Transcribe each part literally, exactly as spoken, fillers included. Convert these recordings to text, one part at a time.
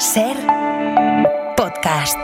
Ser podcast.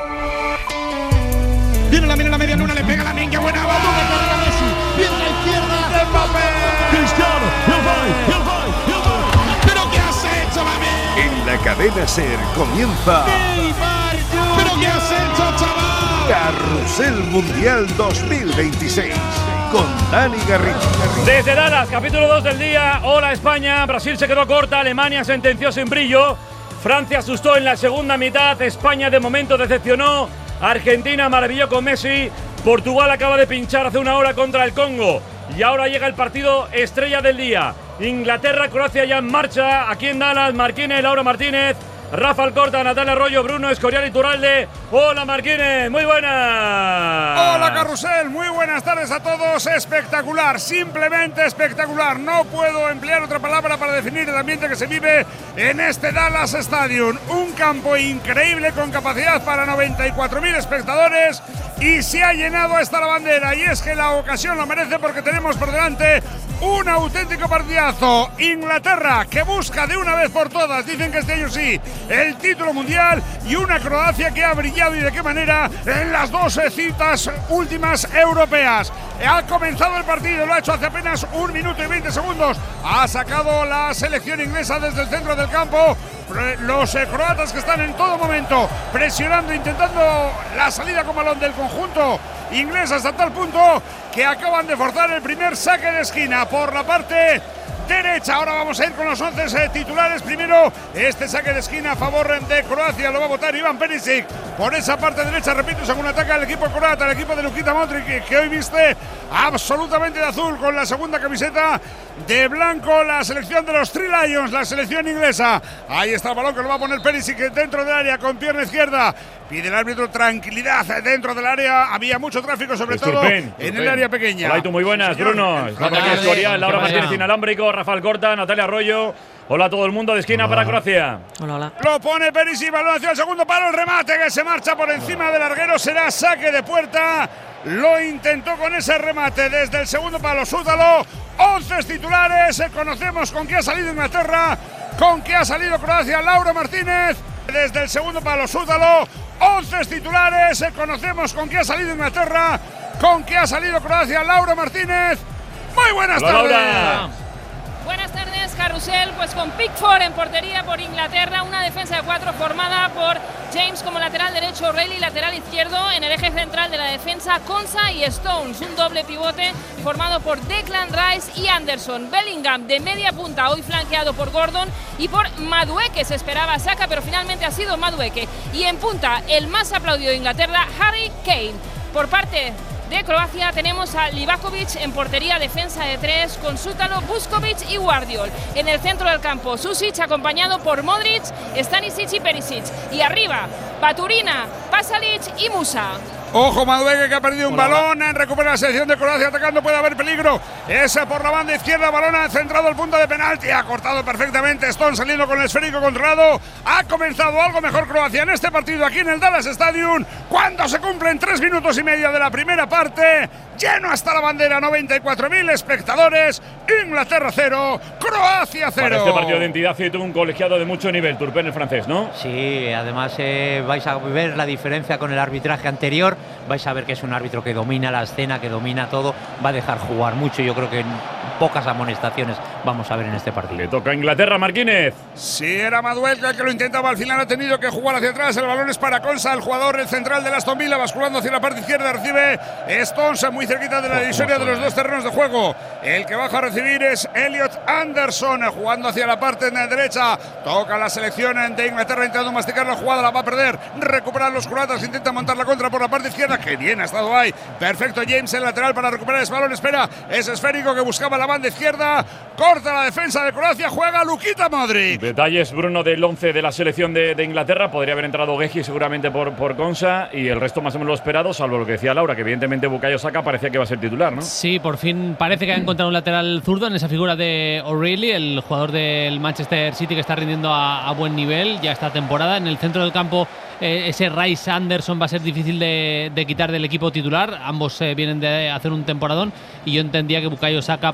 Viene la mira la media luna, le pega la min, qué buena bola. Messi, viene la izquierda, Mbappé. Cristiano, el gol, el gol, el gol. ¿Pero qué has hecho, mami? En la cadena Ser comienza Neymar, ¿pero qué has hecho, chaval? Carrusel Mundial dos mil veintiséis con Dani Garrido. Desde Dallas, capítulo dos del día. Hola España, Brasil se quedó corta, Alemania sentenció sin brillo, Francia asustó en la segunda mitad, España de momento decepcionó, Argentina maravilló con Messi, Portugal acaba de pinchar hace una hora contra el Congo y ahora llega el partido estrella del día. Inglaterra, Croacia ya en marcha, aquí en Dallas, Marquínez, Laura Martínez, Rafa Alcorta, Natalia Arroyo, Bruno Escorial y Turralde. Hola Marquínez, muy buenas. Hola Carrusel, muy buenas tardes a todos. Espectacular, simplemente espectacular. No puedo emplear otra palabra para definir el ambiente que se vive en este Dallas Stadium. Un campo increíble con capacidad para noventa y cuatro mil espectadores y se ha llenado hasta la bandera. Y es que la ocasión lo merece porque tenemos por delante un auténtico partidazo. Inglaterra que busca de una vez por todas, dicen que este año sí, el título mundial, y una Croacia que ha brillado y de qué manera en las dos citas últimas europeas. Ha comenzado el partido, lo ha hecho hace apenas un minuto y veinte segundos. Ha sacado la selección inglesa desde el centro del campo. Los eh, croatas que están en todo momento presionando, intentando la salida con balón del conjunto inglés hasta tal punto que acaban de forzar el primer saque de esquina por la parte derecha. Ahora vamos a ir con los once eh, titulares. Primero, este saque de esquina a favor de Croacia lo va a votar Ivan Perisic. Por esa parte derecha, repito, según ataca el equipo croata, el equipo de Luka Modric, que, que hoy viste absolutamente de azul con la segunda camiseta de blanco, la selección de los Three Lions, la selección inglesa. Ahí está el balón que lo va a poner Perisic dentro del área con pierna izquierda. Pide el árbitro tranquilidad dentro del área. Había mucho tráfico, sobre es todo Turpen, en Turpen. el área pequeña. Hola, y tú muy buenas, Bruno. Rafa Escorial, Laura Martínez Inalámbrico, Rafael Corta, Natalia Arroyo. Hola a todo el mundo de esquina hola. Para Croacia. Hola, hola. Lo pone Perisic, balón hacia el segundo palo, el remate que se marcha por encima del larguero, será saque de puerta. Lo intentó con ese remate desde el segundo palo, Sútalo. once titulares, conocemos con qué ha salido Inglaterra, con qué ha salido Croacia. Laura Martínez, desde el segundo palo, Sútalo. once titulares, conocemos con qué ha salido Inglaterra, con qué ha salido Croacia. Laura Martínez, muy buenas Hola, tardes. Laura. Buenas tardes, Carrusel, pues con Pickford en portería por Inglaterra, una defensa de cuatro formada por James como lateral derecho, O'Reilly lateral izquierdo, en el eje central de la defensa Konsa y Stones, un doble pivote formado por Declan Rice y Anderson. Bellingham de media punta, hoy flanqueado por Gordon y por Madueke, se esperaba Saka, pero finalmente ha sido Madueke. Y en punta, el más aplaudido de Inglaterra, Harry Kane. Por parte de Croacia tenemos a Livakovic en portería, defensa de tres con Sútalo, Vuskovic y Guardiol. En el centro del campo, Susic acompañado por Modric, Stanisic y Perisic. Y arriba, Baturina, Pasalic y Musa. Ojo Madueke que ha perdido un Hola. balón, recupera la selección de Croacia atacando, puede haber peligro. Esa por la banda izquierda, balón ha centrado el punto de penalti, ha cortado perfectamente Stone saliendo con el esférico controlado. Ha comenzado algo mejor Croacia en este partido aquí en el Dallas Stadium, cuando se cumplen tres minutos y medio de la primera parte. Lleno hasta la bandera, noventa y cuatro mil espectadores. Inglaterra cero, Croacia cero. Para este partido de entidad y tuvo un colegiado de mucho nivel, Turpen el francés, ¿no? Sí, además eh, vais a ver la diferencia con el arbitraje anterior. Vais a ver que es un árbitro que domina la escena, que domina todo. Va a dejar jugar mucho. Yo creo que pocas amonestaciones vamos a ver en este partido. Le toca a Inglaterra, Marquínez. Sí, era Madueke el que lo intentaba, al final ha tenido que jugar hacia atrás. El balón es para Konsa, el jugador el central del Aston Villa, basculando hacia la parte izquierda, recibe Stones muy cerquita de la divisoria de los dos terrenos de juego. El que baja a recibir es Elliot Anderson, jugando hacia la parte derecha. Toca la selección de Inglaterra, intentando masticar la jugada, la va a perder. Recuperar los croatas, intenta montar la contra por la parte izquierda. Que bien ha estado ahí. Perfecto James en lateral para recuperar ese balón. Espera, es esférico que buscaba la banda izquierda. Corta la defensa de Croacia, juega Luka Modric. Detalles, Bruno, del once de la selección de, de Inglaterra. Podría haber entrado Geji seguramente por, por Konsa y el resto más o menos lo esperado, salvo lo que decía Laura, que evidentemente Bukayo Saka parecía que iba a ser titular, ¿no? Sí, por fin parece que ha encontrado un lateral zurdo en esa figura de O'Reilly, el jugador del Manchester City que está rindiendo a, a buen nivel ya esta temporada. En el centro del campo eh, ese Rice Anderson va a ser difícil de, de quitar del equipo titular. Ambos eh, vienen de hacer un temporadón y yo entendía que Bukayo Saka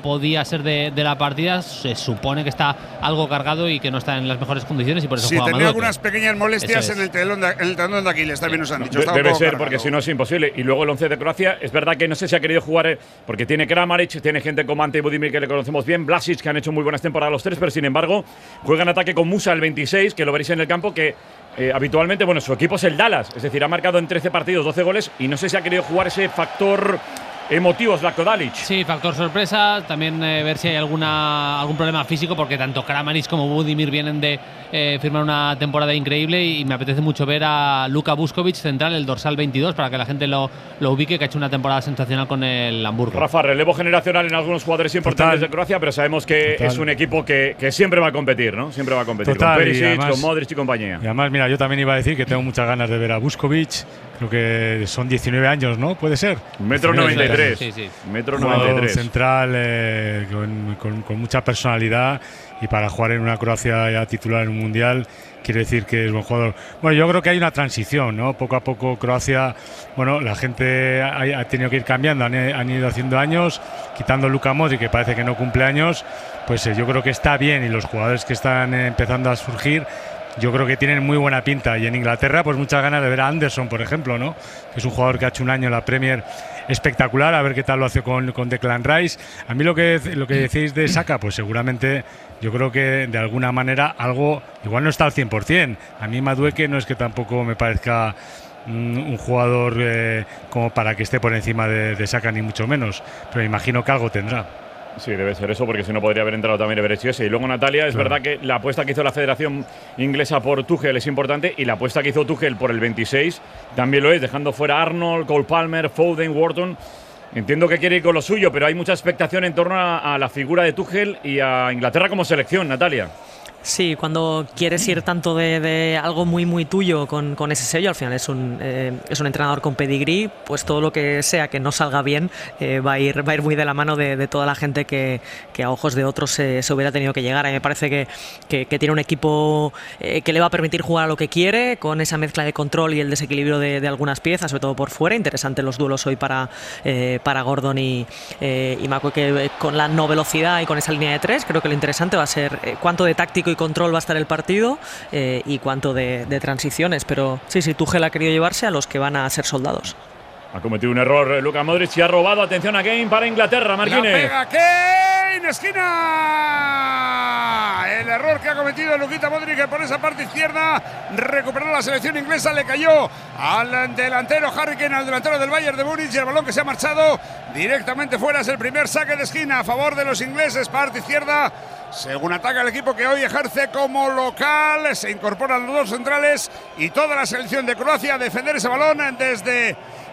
podía ser de, de la partida, se supone que está algo cargado y que no está en las mejores condiciones y por eso sí, juega tenía Madueque. algunas pequeñas molestias es. en el telón de, en el tendón de Aquiles, también nos han dicho. De, debe ser, porque si no es imposible. Y luego el once de Croacia, es verdad que no sé si ha querido jugar, porque tiene Kramaric, tiene gente como Ante Budimir que le conocemos bien, Vlasic, que han hecho muy buenas temporadas los tres, pero sin embargo juega en ataque con Musa el veintiséis, que lo veréis en el campo, que eh, habitualmente, bueno, su equipo es el Dallas, es decir, ha marcado en trece partidos doce goles y no sé si ha querido jugar ese factor emotivo Zlatko Dalic. Sí, factor sorpresa, también eh, ver si hay alguna algún problema físico, porque tanto Kramaric como Budimir vienen de eh, firmar una temporada increíble y, y me apetece mucho ver a Luka Vuskovic central, el dorsal veintidós, para que la gente lo, lo ubique, que ha hecho una temporada sensacional con el Hamburgo. Rafa, relevo generacional en algunos jugadores importantes Total. de Croacia, pero sabemos que Total. es un equipo que, que siempre va a competir, ¿no? Siempre va a competir. Total, con y Perisic, además- con Modric y compañía. Y además, mira, yo también iba a decir que tengo muchas ganas de ver a Vuskovic. Creo que son diecinueve años, ¿no? ¿Puede ser? Metro diecinueve noventa y tres. Sí, sí. Metro noventa y Jugador tres. central eh, con, con- con mucha personalidad, y para jugar en una Croacia ya titular en un mundial quiere decir que es buen jugador. Bueno, yo creo que hay una transición, ¿no? Poco a poco Croacia, bueno, la gente ha, ha tenido que ir cambiando, han, han ido haciendo años, quitando Luka Modric, que parece que no cumple años, pues eh, yo creo que está bien, y los jugadores que están eh, empezando a surgir, yo creo que tienen muy buena pinta. Y en Inglaterra, pues muchas ganas de ver a Anderson, por ejemplo, ¿no? Que es un jugador que ha hecho un año en la Premier espectacular, a ver qué tal lo hace con, con Declan Rice. A mí lo que, lo que decís de Saka, pues seguramente yo creo que de alguna manera algo, igual no está al cien por cien. A mí Madueke no es que tampoco me parezca mm, un jugador eh, como para que esté por encima de, de Saka, ni mucho menos, pero imagino que algo tendrá. Sí, debe ser eso, porque si no podría haber entrado también Everett. Y luego, Natalia, es Claro. verdad que la apuesta que hizo la Federación Inglesa por Tuchel es importante, y la apuesta que hizo Tuchel por el veintiséis también lo es, dejando fuera a Arnold, Cole Palmer, Foden, Wharton. Entiendo que quiere ir con lo suyo, pero hay mucha expectación en torno a, a la figura de Tuchel y a Inglaterra como selección, Natalia. Sí, cuando quieres ir tanto de, de algo muy muy tuyo con, con ese sello, al final es un, eh, es un entrenador con pedigrí, pues todo lo que sea que no salga bien eh, va, a ir, va a ir muy de la mano de, de toda la gente que, que a ojos de otros se, se hubiera tenido que llegar. A mí me parece que, que, que tiene un equipo eh, que le va a permitir jugar a lo que quiere, con esa mezcla de control y el desequilibrio de, de algunas piezas, sobre todo por fuera. Interesantes los duelos hoy para, eh, para Gordon y, eh, y Maco, que eh, con la no velocidad y con esa línea de tres, creo que lo interesante va a ser eh, cuánto de táctico y control va a estar el partido eh, y cuánto de, de transiciones, pero sí, sí, Tuchel ha querido llevarse a los que van a ser soldados. Ha cometido un error eh, Luka Modric y ha robado. Atención a Kane para Inglaterra, La Marquínez. pega Kane, esquina. El error que ha cometido Luka Modric por esa parte izquierda. Recuperó la selección inglesa, le cayó al delantero Harry Kane, al delantero del Bayern de Múnich, y el balón que se ha marchado directamente fuera. Es el primer saque de esquina a favor de los ingleses, parte izquierda. Según ataca el equipo que hoy ejerce como local, se incorporan los dos centrales y toda la selección de Croacia a defender ese balón desde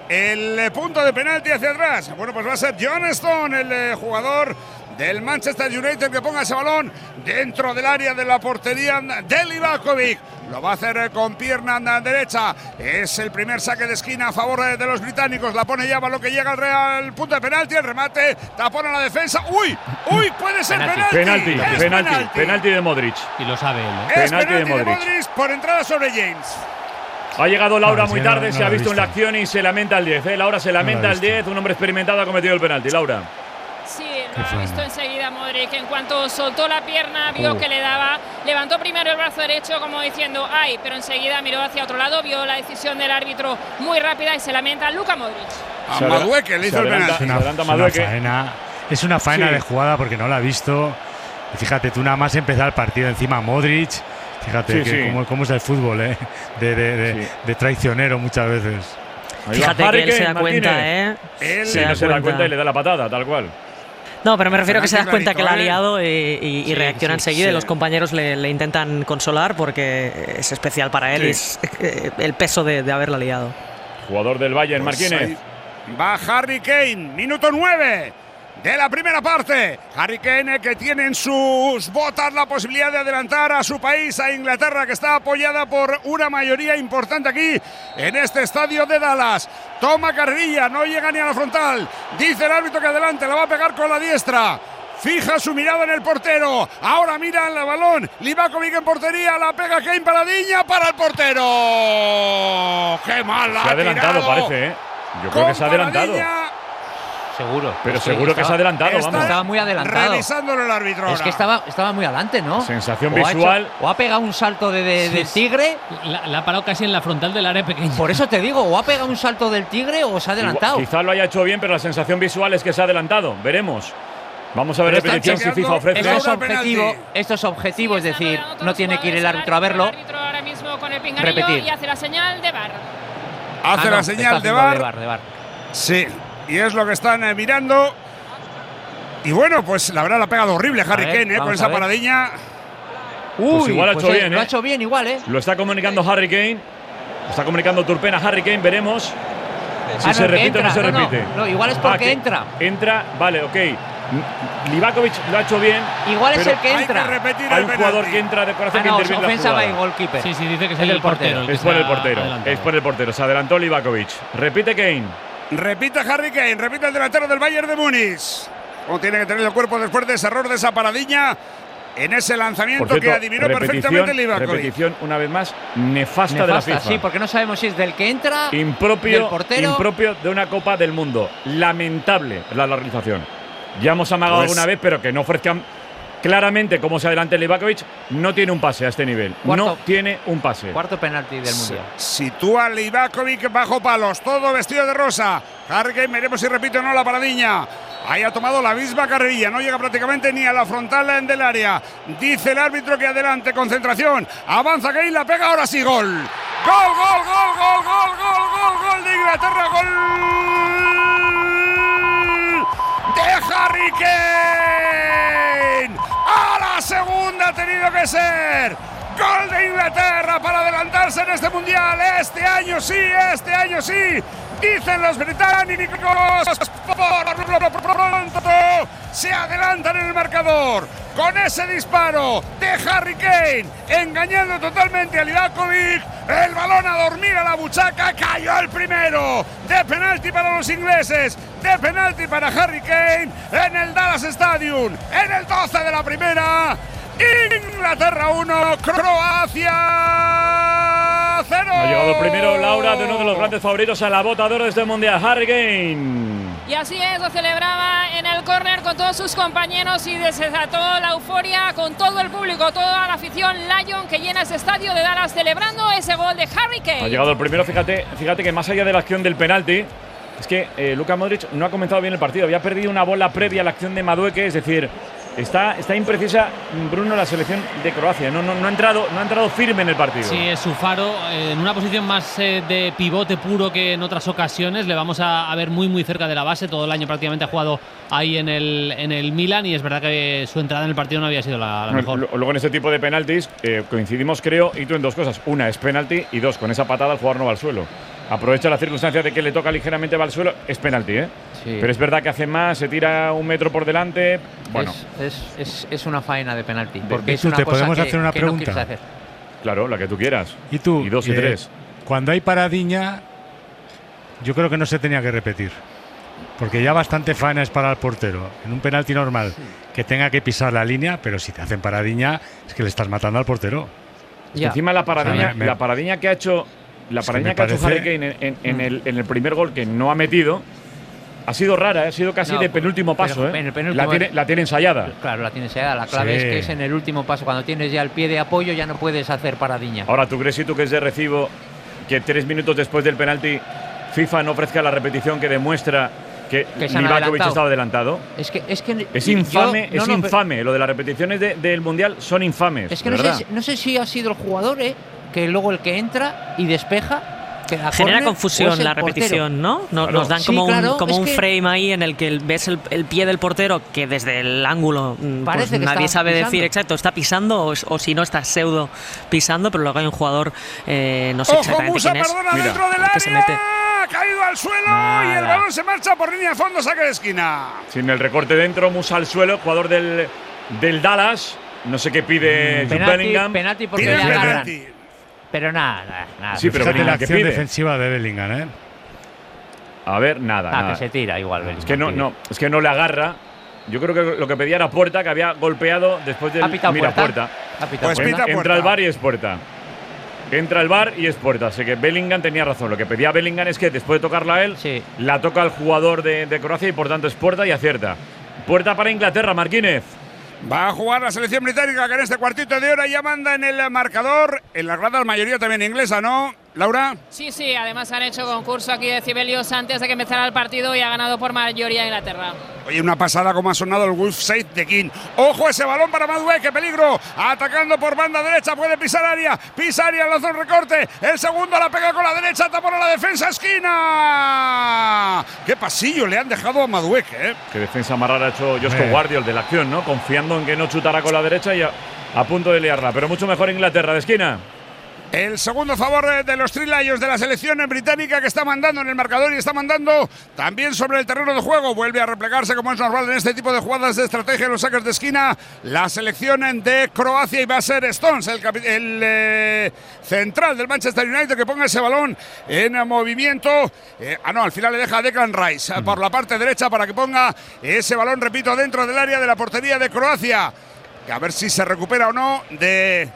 el punto de penalti hacia atrás. Bueno, pues va a ser John Stone, el eh, jugador del Manchester United, que ponga ese balón dentro del área de la portería de Livakovic. Lo va a hacer con pierna derecha. Es el primer saque de esquina a favor de los británicos. La pone ya, balón que llega al real punto de penalti. El remate, tapón a la defensa. ¡Uy! ¡Uy! Puede ser penalti. Penalti, Es penalti, penalti, penalti de Modric. Y lo sabe él, ¿eh? Es penalti de penalti de Modric. Modric por entrada sobre James. Ha llegado Laura No, muy sí, no, tarde, no se lo ha he visto en la visto. acción y se lamenta el diez. ¿eh? Laura se lamenta he el visto. diez, un hombre experimentado ha cometido el penalti. Laura. Sí, lo Qué ha faena. visto enseguida Modric. En cuanto soltó la pierna, vio Oh. que le daba, levantó primero el brazo derecho como diciendo ¡ay!, pero enseguida miró hacia otro lado, vio la decisión del árbitro muy rápida y se lamenta Luka Modric. A Se adela- Madueke le se hizo el adelanta- penalti. se adelanta es una Madueke. faena, es una faena Sí. de jugada, porque no la ha visto. Y fíjate, tú nada más empezar el partido encima Modric. Fíjate Sí, que sí. Cómo, cómo es el fútbol, ¿eh? de, de, de, Sí. de traicionero muchas veces. Ahí va Fíjate Harry que él se Kane, da cuenta, Martínez. ¿eh? Él Sí, no se da cuenta y le da la patada, tal cual. No, pero me refiero a que se da Penalti cuenta que la ha clarito, liado y, y- y Sí, reacciona sí, enseguida, sí. y los compañeros le, le intentan consolar porque es especial para él Sí. y es eh, el peso de, de haberla liado. Jugador del Bayern, Pues Marquínez. ahí va Harry Kane, minuto nueve de la primera parte. Harry Kane, que tiene en sus botas la posibilidad de adelantar a su país, a Inglaterra, que está apoyada por una mayoría importante aquí en este estadio de Dallas. Toma carrilla, no llega ni a la frontal. Dice el árbitro que adelante, la va a pegar con la diestra. Fija su mirada en el portero. Ahora mira el balón. Livakovic en portería. La pega Kane, paradilla para el portero. ¡Qué mal la Se ha adelantado, tirado! parece, ¿eh? Yo creo Con que se ha adelantado. Paradilla. seguro. Pero es que seguro que estaba, se ha adelantado, Está vamos. Estaba muy adelantado. Revisándolo el árbitro. Es ahora. que estaba, estaba muy adelante, ¿no? Sensación o ha visual. hecho- o ha pegado un salto de, de- Sí, del sí. tigre. La, la ha parado casi en la frontal del área pequeña. Por eso te digo, o ha pegado un salto del tigre o se ha adelantado. Igual- quizá lo haya hecho bien, pero la sensación visual es que se ha adelantado. Veremos. Vamos a ver Pero están repetición si chequeando FIFA ofrece. Esto es Ahora objetivo, penalti. esto es objetivo, es Sí, están decir, rodeando todos no los tiene que ir el jugadores, árbitro a verlo. El árbitro ahora mismo con el pinganillo Repetir. y hace la señal de bar. Hace Ah, no, la está señal de haciendo bar. de bar, de bar. Sí, y es lo que están eh, mirando. Y bueno, pues la verdad la ha pegado horrible Harry A ver, Kane eh, con vamos esa a ver. paradiña. Uy, igual ha pues hecho eh, bien, Lo ¿eh? ha hecho bien igual, ¿eh? Lo está comunicando Harry Kane. Lo está comunicando Turpin a Harry Kane. Veremos si Ah, no, se que repite o no entra. se No, no, repite. no, igual es porque Ah, que entra. Entra, vale, ok. Livakovic lo ha hecho bien. Igual es pero el que Hay que entra. repetir Hay el un jugador penalti. que entra de corazón Ah, que no, interviene la ofensa jugada. by goalkeeper. Sí, sí, dice que es Es el del portero. portero. el que Es por se el ha portero. adelantado. Es por el portero. Se adelantó Livakovic. Repite Kane. Repite Harry Kane, repite el delantero del Bayern de Múnich. Cómo tiene que tener el cuerpo después de ese error de esa paradiña en ese lanzamiento Por cierto, que adivinó perfectamente Livakovic. repetición una vez más nefasta, de la Nefasta, FIFA. sí, porque no sabemos si es del que entra, impropio, del portero. impropio de una Copa del Mundo. Lamentable la, la realización. Ya hemos amagado Pues- alguna vez, pero que no ofrezcan claramente cómo se adelante Livakovic. No tiene un pase a este nivel. Cuarto. No tiene un pase. Cuarto penalti del Mundial. Sitúa Livakovic bajo palos, todo vestido de rosa. Harry Kane, veremos si repite o no la paradiña. Ahí ha tomado la misma carrerilla, no llega prácticamente ni a la frontal del área. Dice el árbitro que adelante, concentración. Avanza Kane, la pega, ahora sí, gol. Gol, gol, gol, gol, gol, gol, gol, gol de Inglaterra, gol de Harry Kane. A la segunda ha tenido que ser. Gol de Inglaterra para adelantarse en este mundial. Este año sí, este año sí. Dicen los británicos. Por pronto se adelantan en el marcador con ese disparo de Harry Kane, engañando totalmente a Livakovic. El balón a dormir a la buchaca. Cayó el primero. De penalti para los ingleses. De penalti para Harry Kane en el Dallas Stadium. En el doce de la primera. Inglaterra uno, Croacia cero. Ha llegado primero Laura de uno de los grandes favoritos a la bota de oro de este mundial, Harry Kane. Y así es, lo celebraba en el córner con todos sus compañeros y desató la euforia con todo el público, toda la afición Lion que llena ese estadio de Dallas celebrando ese gol de Harry Kane. Ha llegado el primero, fíjate, fíjate que más allá de la acción del penalti, es que eh, Luka Modric no ha comenzado bien el partido. Había perdido una bola previa a la acción de Madueke, es decir, está, está imprecisa Bruno la selección de Croacia. No, no, no, ha entrado, no ha entrado firme en el partido. Sí, es su faro, eh, en una posición más eh, de pivote puro que en otras ocasiones. Le vamos a, a ver muy muy cerca de la base. Todo el año prácticamente ha jugado ahí en el, en el Milan y es verdad que su entrada en el partido no había sido la, la mejor. Luego en este tipo de penaltis eh, coincidimos, creo, y tú en dos cosas. Una es penalti y dos, con esa patada el jugador no va al suelo. Aprovecha la circunstancia de que le toca ligeramente va al suelo, es penalti, ¿eh? Sí. Pero es verdad que hace más, se tira un metro por delante. Bueno, Es, es, es, es una faena de penalti. De- Porque de es hecho, una te cosa podemos que, hacer una que no pregunta. quieres hacer. claro, la que tú quieras. Y tú, Y dos y eh, tres. cuando hay paradiña, yo creo que no se tenía que repetir. Porque ya bastante faena es para el portero. En un penalti normal, que tenga que pisar la línea, pero si te hacen paradiña, es que le estás matando al portero. Ya. Encima la paradiña, O sea, me- me- la paradiña que ha hecho, la Es que paradiña me que ha hecho parece- Harry Kane en, en- en el, en el primer gol que no ha metido, ha sido rara, ¿eh? ha sido casi No, de penúltimo pero paso. ¿eh? en el penúltimo- la, tiene, la tiene ensayada. Claro, la tienes ya. La clave Sí. es que es en el último paso. Cuando tienes ya el pie de apoyo, ya no puedes hacer paradiña. Ahora, ¿tú crees, si tú que es de recibo, que tres minutos después del penalti FIFA no ofrezca la repetición que demuestra que, Que se han Livakovic adelantado. estaba adelantado? Es que es que Es yo- infame, no, es no, pero- infame. Lo de las repeticiones de- del Mundial son infames. Es que de no sé, verdad. si- no sé si ha sido el jugador, ¿eh? Que luego el que entra y despeja. Que la Genera córner, o confusión es el la portero. repetición, ¿no? No- Claro. Nos dan Sí, como claro, un, como es un que- frame ahí en el que ves el, el pie del portero que desde el ángulo mm, Parece pues que nadie está sabe pisando. decir exacto, está pisando o, es- o si no está pseudo pisando, pero luego hay un jugador, eh, no sé Ojo, exactamente Musa, quién es. perdona, Mira, dentro del que se área. mete. Ha caído al suelo y el Nada. balón se marcha por línea de fondo, saque de esquina. Sin el recorte dentro, Musa al suelo, jugador del, del Dallas. No sé qué pide Jude Penalti, Bellingham. penalti porque Pide le el agarran. penalti. Pero nada, nada, nada. Sí, pero Fíjate la Bellingham, ¿qué acción pide? defensiva de Bellingham, ¿eh? A ver, nada. Ah, nada. que se tira igual. Bellingham, Es que no, pide. no, es que no le agarra. Yo creo que lo que pedía era Puerta, que había golpeado después del ¿Ha pitado mira, Puerta? Puerta. Ha pitado Pues Puerta. pita Entra Puerta. al bar y es Puerta. entra el V A R y es puerta. Así que Bellingham tenía razón. Lo que pedía Bellingham es que después de tocarla a él, sí. la toca el jugador de, de Croacia y por tanto es puerta y acierta. Puerta para Inglaterra, Marquínez. Va a jugar la selección británica que en este cuartito de hora ya manda en el marcador. En la grada la mayoría también inglesa, ¿no, Laura? Sí, sí, además han hecho concurso aquí de decibelios antes de que empezara el partido y ha ganado por mayoría Inglaterra. Oye, una pasada como ha sonado el Wolf Save de King. ¡Ojo ese balón para Madueke! ¡Qué peligro! Atacando por banda derecha, puede pisar área. Pisa área, lanza un recorte. El segundo la pega con la derecha, tapó a la defensa, esquina. ¡Qué pasillo le han dejado a Madueke! ¿eh? Qué defensa más rara ha hecho Josko Guardiola de la acción, ¿no? Confiando en que no chutara con la derecha y a, a punto de liarla. Pero mucho mejor Inglaterra de esquina. El segundo favor de los Three Lions de la selección británica que está mandando en el marcador y está mandando también sobre el terreno de juego. Vuelve a replegarse como es normal en este tipo de jugadas de estrategia en los saques de esquina. La selección de Croacia y va a ser Stones, el, el eh, central del Manchester United, que ponga ese balón en movimiento. Eh, ah, no, al final le deja a Declan Rice mm. por la parte derecha para que ponga ese balón, repito, dentro del área de la portería de Croacia. A ver si se recupera o no de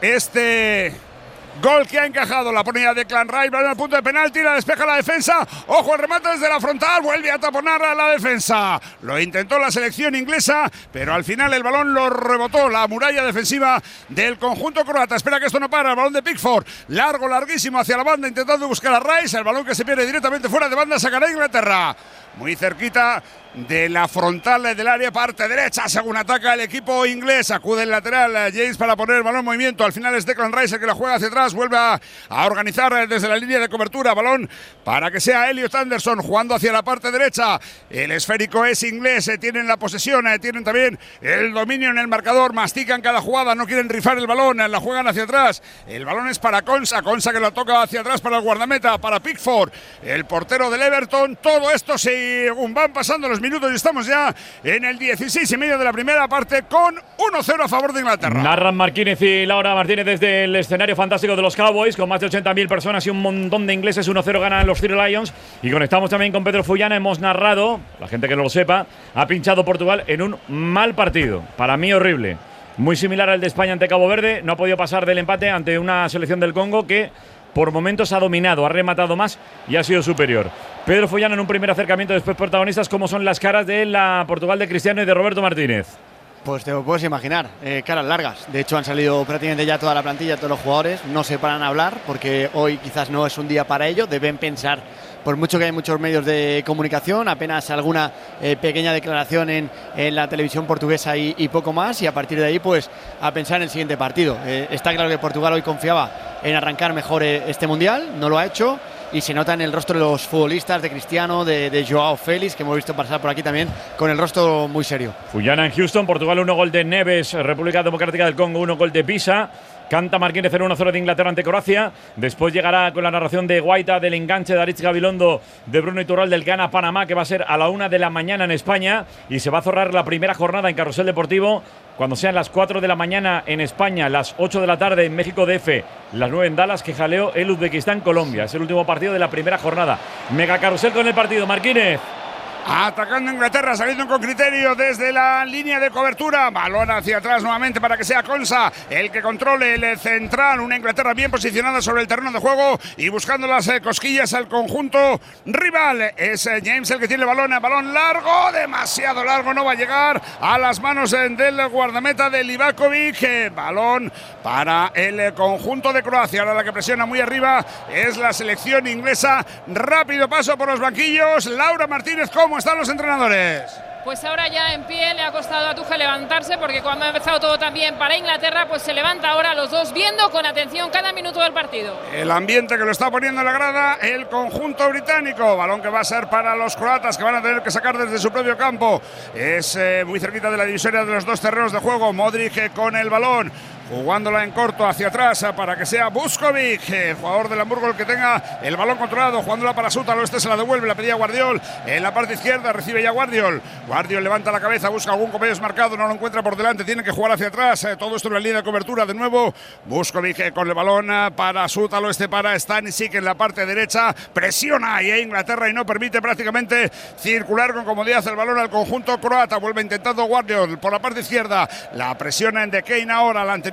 este gol que ha encajado. La ponía Declan Rice, va al punto de penalti, la despeja la defensa. Ojo, el remate desde la frontal, vuelve a taponar a la defensa. Lo intentó la selección inglesa, pero al final el balón lo rebotó la muralla defensiva del conjunto croata. Espera que esto no para, el balón de Pickford, largo, larguísimo hacia la banda, intentando buscar a Rice. El balón que se pierde directamente fuera de banda, sacará a Inglaterra. Muy cerquita de la frontal del área, parte derecha, según ataca el equipo inglés. Acude el lateral James para poner el balón en movimiento. Al final es Declan Rice el que la juega hacia atrás. Vuelve a, a organizar desde la línea de cobertura. Balón para que sea Elliot Anderson jugando hacia la parte derecha. El esférico es inglés. Tienen la posesión, tienen también el dominio en el marcador. Mastican cada jugada, no quieren rifar el balón. La juegan hacia atrás. El balón es para Konsa. Konsa que lo toca hacia atrás para el guardameta, para Pickford, el portero del Everton. Todo esto según van pasando los minutos y estamos ya en el dieciséis y medio de la primera parte con uno cero a favor de Inglaterra. Narran Marquínez y Laura Martínez desde el escenario fantástico de los Cowboys con más de ochenta mil personas y un montón de ingleses. uno cero ganan los Three Lions y conectamos también con Pedro Fullana. Hemos narrado, la gente que no lo sepa, ha pinchado Portugal en un mal partido, para mí horrible, muy similar al de España ante Cabo Verde. No ha podido pasar del empate ante una selección del Congo que por momentos ha dominado, ha rematado más y ha sido superior. Pedro Fullana en un primer acercamiento, después protagonistas. ¿Cómo son las caras de la Portugal de Cristiano y de Roberto Martínez? Pues te lo puedes imaginar, eh, caras largas. De hecho han salido prácticamente ya toda la plantilla, todos los jugadores. No se paran a hablar porque hoy quizás no es un día para ello. Deben pensar, por mucho que hay muchos medios de comunicación, apenas alguna eh, pequeña declaración en, en la televisión portuguesa y, y poco más. Y a partir de ahí pues a pensar en el siguiente partido. Eh, está claro que Portugal hoy confiaba en arrancar mejor eh, este Mundial, no lo ha hecho. Y se nota en el rostro de los futbolistas, de Cristiano, de, de Joao Félix, que hemos visto pasar por aquí también, con el rostro muy serio. Fullana en Houston, Portugal uno gol de Neves, República Democrática del Congo uno gol de Pisa. Canta Marquínez en uno cero de Inglaterra ante Croacia. Después llegará con la narración de Guaita, del enganche de Aritz Gabilondo, de Bruno Iturralde del Ghana Panamá, que va a ser a la una de la mañana en España. Y se va a cerrar la primera jornada en Carrusel Deportivo cuando sean las cuatro de la mañana en España, las ocho de la tarde en México D F, las nueve en Dallas, que jaleó el Uzbekistán-Colombia. Es el último partido de la primera jornada. Mega Carrusel con el partido, Marquínez. Atacando Inglaterra, saliendo con criterio desde la línea de cobertura. Balón hacia atrás nuevamente para que sea Konsa el que controle el central. Una Inglaterra bien posicionada sobre el terreno de juego y buscando las eh, cosquillas al conjunto rival. Es eh, James el que tiene el balón. El balón largo, demasiado largo. No va a llegar a las manos eh, del guardameta de Livakovic. Eh, balón para el eh, conjunto de Croacia. Ahora la que presiona muy arriba es la selección inglesa. Rápido paso por los banquillos. Laura Martínez, ¿cómo están los entrenadores? Pues ahora ya en pie, le ha costado a Tuchel levantarse porque cuando ha empezado todo tan bien para Inglaterra, pues se levanta ahora los dos viendo con atención cada minuto del partido. El ambiente que lo está poniendo en la grada el conjunto británico. Balón que va a ser para los croatas, que van a tener que sacar desde su propio campo. Es eh, muy cerquita de la divisoria de los dos terrenos de juego. Modric con el balón, jugándola en corto hacia atrás para que sea Vuskovic, el jugador del Hamburgo, el que tenga el balón controlado, jugándola para Sútalo. Este se la devuelve, la pedía Guardiol en la parte izquierda, recibe ya Guardiol. Guardiol levanta la cabeza, busca algún compañero marcado, no lo encuentra por delante, tiene que jugar hacia atrás. Todo esto en la línea de cobertura de nuevo. Vuskovic con el balón para Sútalo, este para Stanisic en la parte derecha, presiona ahí a Inglaterra y no permite prácticamente circular con comodidad el balón al conjunto croata. Vuelve intentando Guardiol por la parte izquierda, la presiona en De Kane ahora, la anterior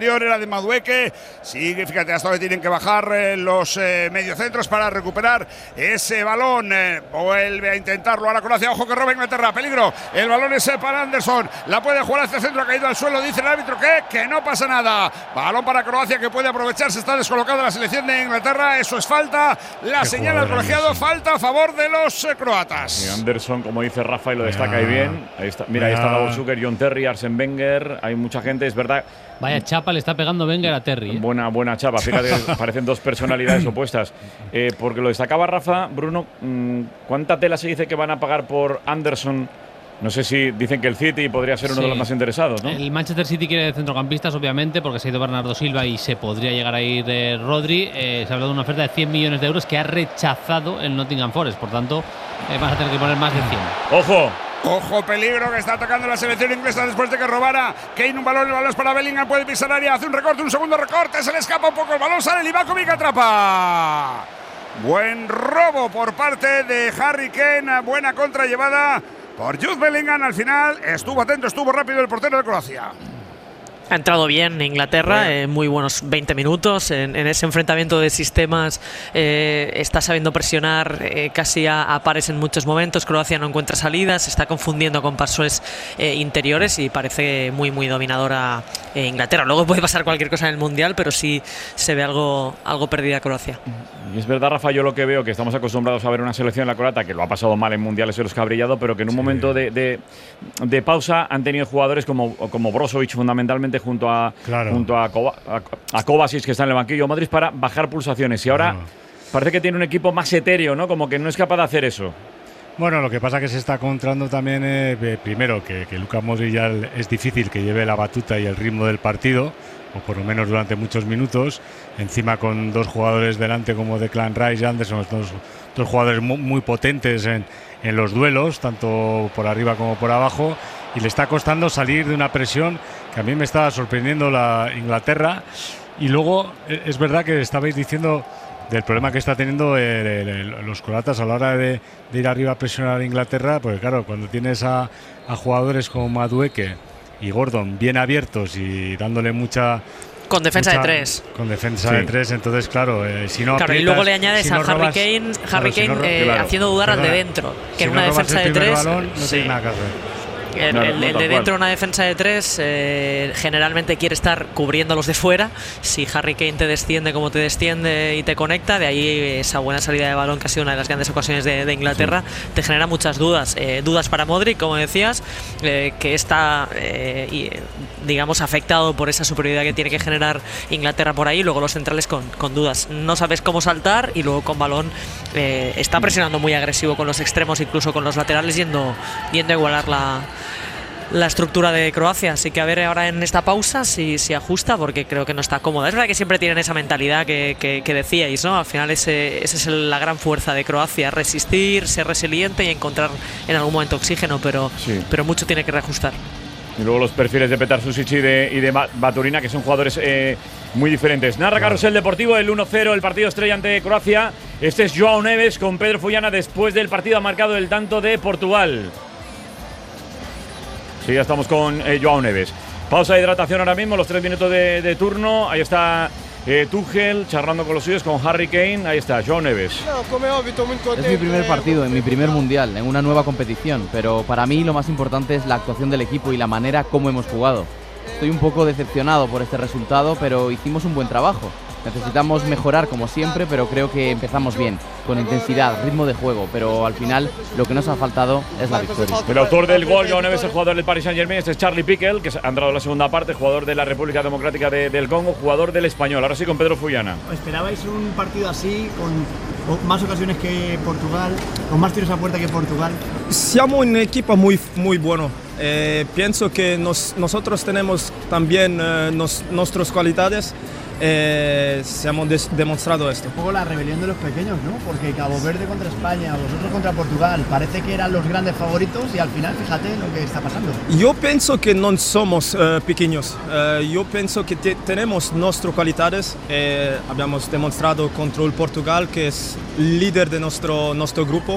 anterior era de Madueke. Sigue, fíjate, hasta donde tienen que bajar eh, los eh, mediocentros para recuperar ese balón. Eh, vuelve a intentarlo ahora Croacia. Ojo que roba Inglaterra. Peligro. El balón es eh, para Anderson. La puede jugar hacia el centro. Ha caído al suelo. Dice el árbitro que, que no pasa nada. Balón para Croacia que puede aprovechar. Se está descolocada la selección de Inglaterra. Eso es falta. La señala el colegiado. Falta a favor de los eh, croatas. Y Anderson, como dice Rafa, y lo destaca ahí bien. Ahí está. Mira, ahí está Davor Suker, John Terry, Arsene Wenger. Hay mucha gente, es verdad. Vaya chapa le está pegando Wenger a Terry. ¿eh? Buena, buena chapa. Fíjate, parecen dos personalidades opuestas. Eh, porque lo destacaba Rafa, Bruno, ¿cuánta tela se dice que van a pagar por Anderson? No sé si dicen que el City podría ser uno sí. de los más interesados, ¿no? El Manchester City quiere centrocampistas, obviamente, porque se ha ido Bernardo Silva y se podría llegar a ir de Rodri. Eh, se ha hablado de una oferta de cien millones de euros que ha rechazado el Nottingham Forest. Por tanto, eh, vas a tener que poner más de cien. ¡Ojo! Ojo, peligro que está atacando la selección inglesa después de que robara Kane un balón. El balón es para Bellingham, puede pisar área, hace un recorte, un segundo recorte, se le escapa un poco el balón, sale Livakovic, atrapa. Buen robo por parte de Harry Kane, buena contra llevada por Jude Bellingham. Al final estuvo atento, estuvo rápido el portero de Croacia. Ha entrado bien Inglaterra, eh, muy buenos veinte minutos en, en ese enfrentamiento de sistemas. Eh, está sabiendo presionar eh, casi a, a pares en muchos momentos. Croacia no encuentra salidas, se está confundiendo con pasos eh, interiores y parece muy muy dominadora eh, Inglaterra. Luego puede pasar cualquier cosa en el Mundial, pero sí se ve algo, algo perdida Croacia. Y es verdad, Rafa, yo lo que veo, que estamos acostumbrados a ver una selección en la croata que lo ha pasado mal en mundiales en los que ha brillado, pero que en un sí. momento de, de, de pausa han tenido jugadores como, como Brozovic, fundamentalmente junto a, claro. junto a, Kova, a, a Kovacic, que está en el banquillo Madrid, para bajar pulsaciones. Y ahora no. parece que tiene un equipo más etéreo, ¿no? Como que no es capaz de hacer eso. Bueno, lo que pasa es que se está encontrando también, eh, primero, que, que Luka Modric ya es difícil que lleve la batuta y el ritmo del partido, o por lo menos durante muchos minutos, encima con dos jugadores delante como Declan Rice y Anderson, dos, dos jugadores muy, muy potentes en, en los duelos, tanto por arriba como por abajo, y le está costando salir de una presión que a mí me estaba sorprendiendo la Inglaterra. Y luego es verdad que estabais diciendo del problema que está teniendo el, el, el, los croatas a la hora de, de ir arriba a presionar a Inglaterra, porque claro, cuando tienes a, a jugadores como Madueke y Gordon bien abiertos y dándole mucha... Con defensa mucha, de tres. Con defensa sí. de tres, entonces claro, eh, si no Claro, aprietas, y luego le añades si no a Harry robas, Kane, Harry claro, Kane si no, eh, claro, haciendo dudar al de dentro, que si en una no defensa de tres... Balón, no sí. tiene nada que hacer. El, no, el, el de dentro de una defensa de tres eh, generalmente quiere estar cubriendo los de fuera. Si Harry Kane te desciende como te desciende y te conecta, de ahí esa buena salida de balón que ha sido una de las grandes ocasiones de, de Inglaterra, sí. te genera muchas dudas. Eh, dudas para Modric, como decías, eh, que está, eh, y, digamos, afectado por esa superioridad que tiene que generar Inglaterra por ahí. Luego los centrales con, con dudas. No sabes cómo saltar y luego con balón eh, está presionando muy agresivo con los extremos, incluso con los laterales, yendo, yendo a igualar la... la estructura de Croacia. Así que a ver ahora en esta pausa si, si ajusta, porque creo que no está cómoda. Es verdad que siempre tienen esa mentalidad que, que, que decíais, ¿no? Al final ese, esa es la gran fuerza de Croacia, resistir, ser resiliente y encontrar en algún momento oxígeno, pero, sí. pero mucho tiene que reajustar. Y luego los perfiles de Petar Susic y de, y de Baturina, que son jugadores eh, muy diferentes. Narra Carrusel Deportivo, el uno cero, el partido estrella ante Croacia. Este es Joao Neves con Pedro Fullana. Después del partido ha marcado el tanto de Portugal. Sí, ya estamos con eh, Joao Neves. Pausa de hidratación ahora mismo, los tres minutos de, de turno. Ahí está eh, Tuchel charlando con los suyos, con Harry Kane. Ahí está, Joao Neves. Es mi primer partido, en mi primer mundial, en una nueva competición. Pero para mí lo más importante es la actuación del equipo y la manera como hemos jugado. Estoy un poco decepcionado por este resultado, pero hicimos un buen trabajo. Necesitamos mejorar como siempre, pero creo que empezamos bien, con intensidad, ritmo de juego, pero al final lo que nos ha faltado es la victoria. El autor del gol, Joao Neves, el jugador del Paris Saint-Germain, este es Charlie Piquel, que ha entrado en la segunda parte, jugador de la República Democrática de, del Congo, jugador del Español. Ahora sí con Pedro Fullana. ¿Esperabais un partido así, con más ocasiones que Portugal, con más tiros a puerta que Portugal? Somos un equipo muy, muy bueno. Eh, pienso que nos, nosotros tenemos también eh, nos, nuestras cualidades. Eh, se hemos des- demostrado esto. Un poco la rebelión de los pequeños, ¿no? Porque Cabo Verde contra España, vosotros contra Portugal, parece que eran los grandes favoritos y al final fíjate lo que está pasando. Yo pienso que no somos uh, pequeños. Uh, yo pienso que te- tenemos nuestras cualidades. Eh, habíamos demostrado contra el Portugal, que es líder de nuestro, nuestro grupo.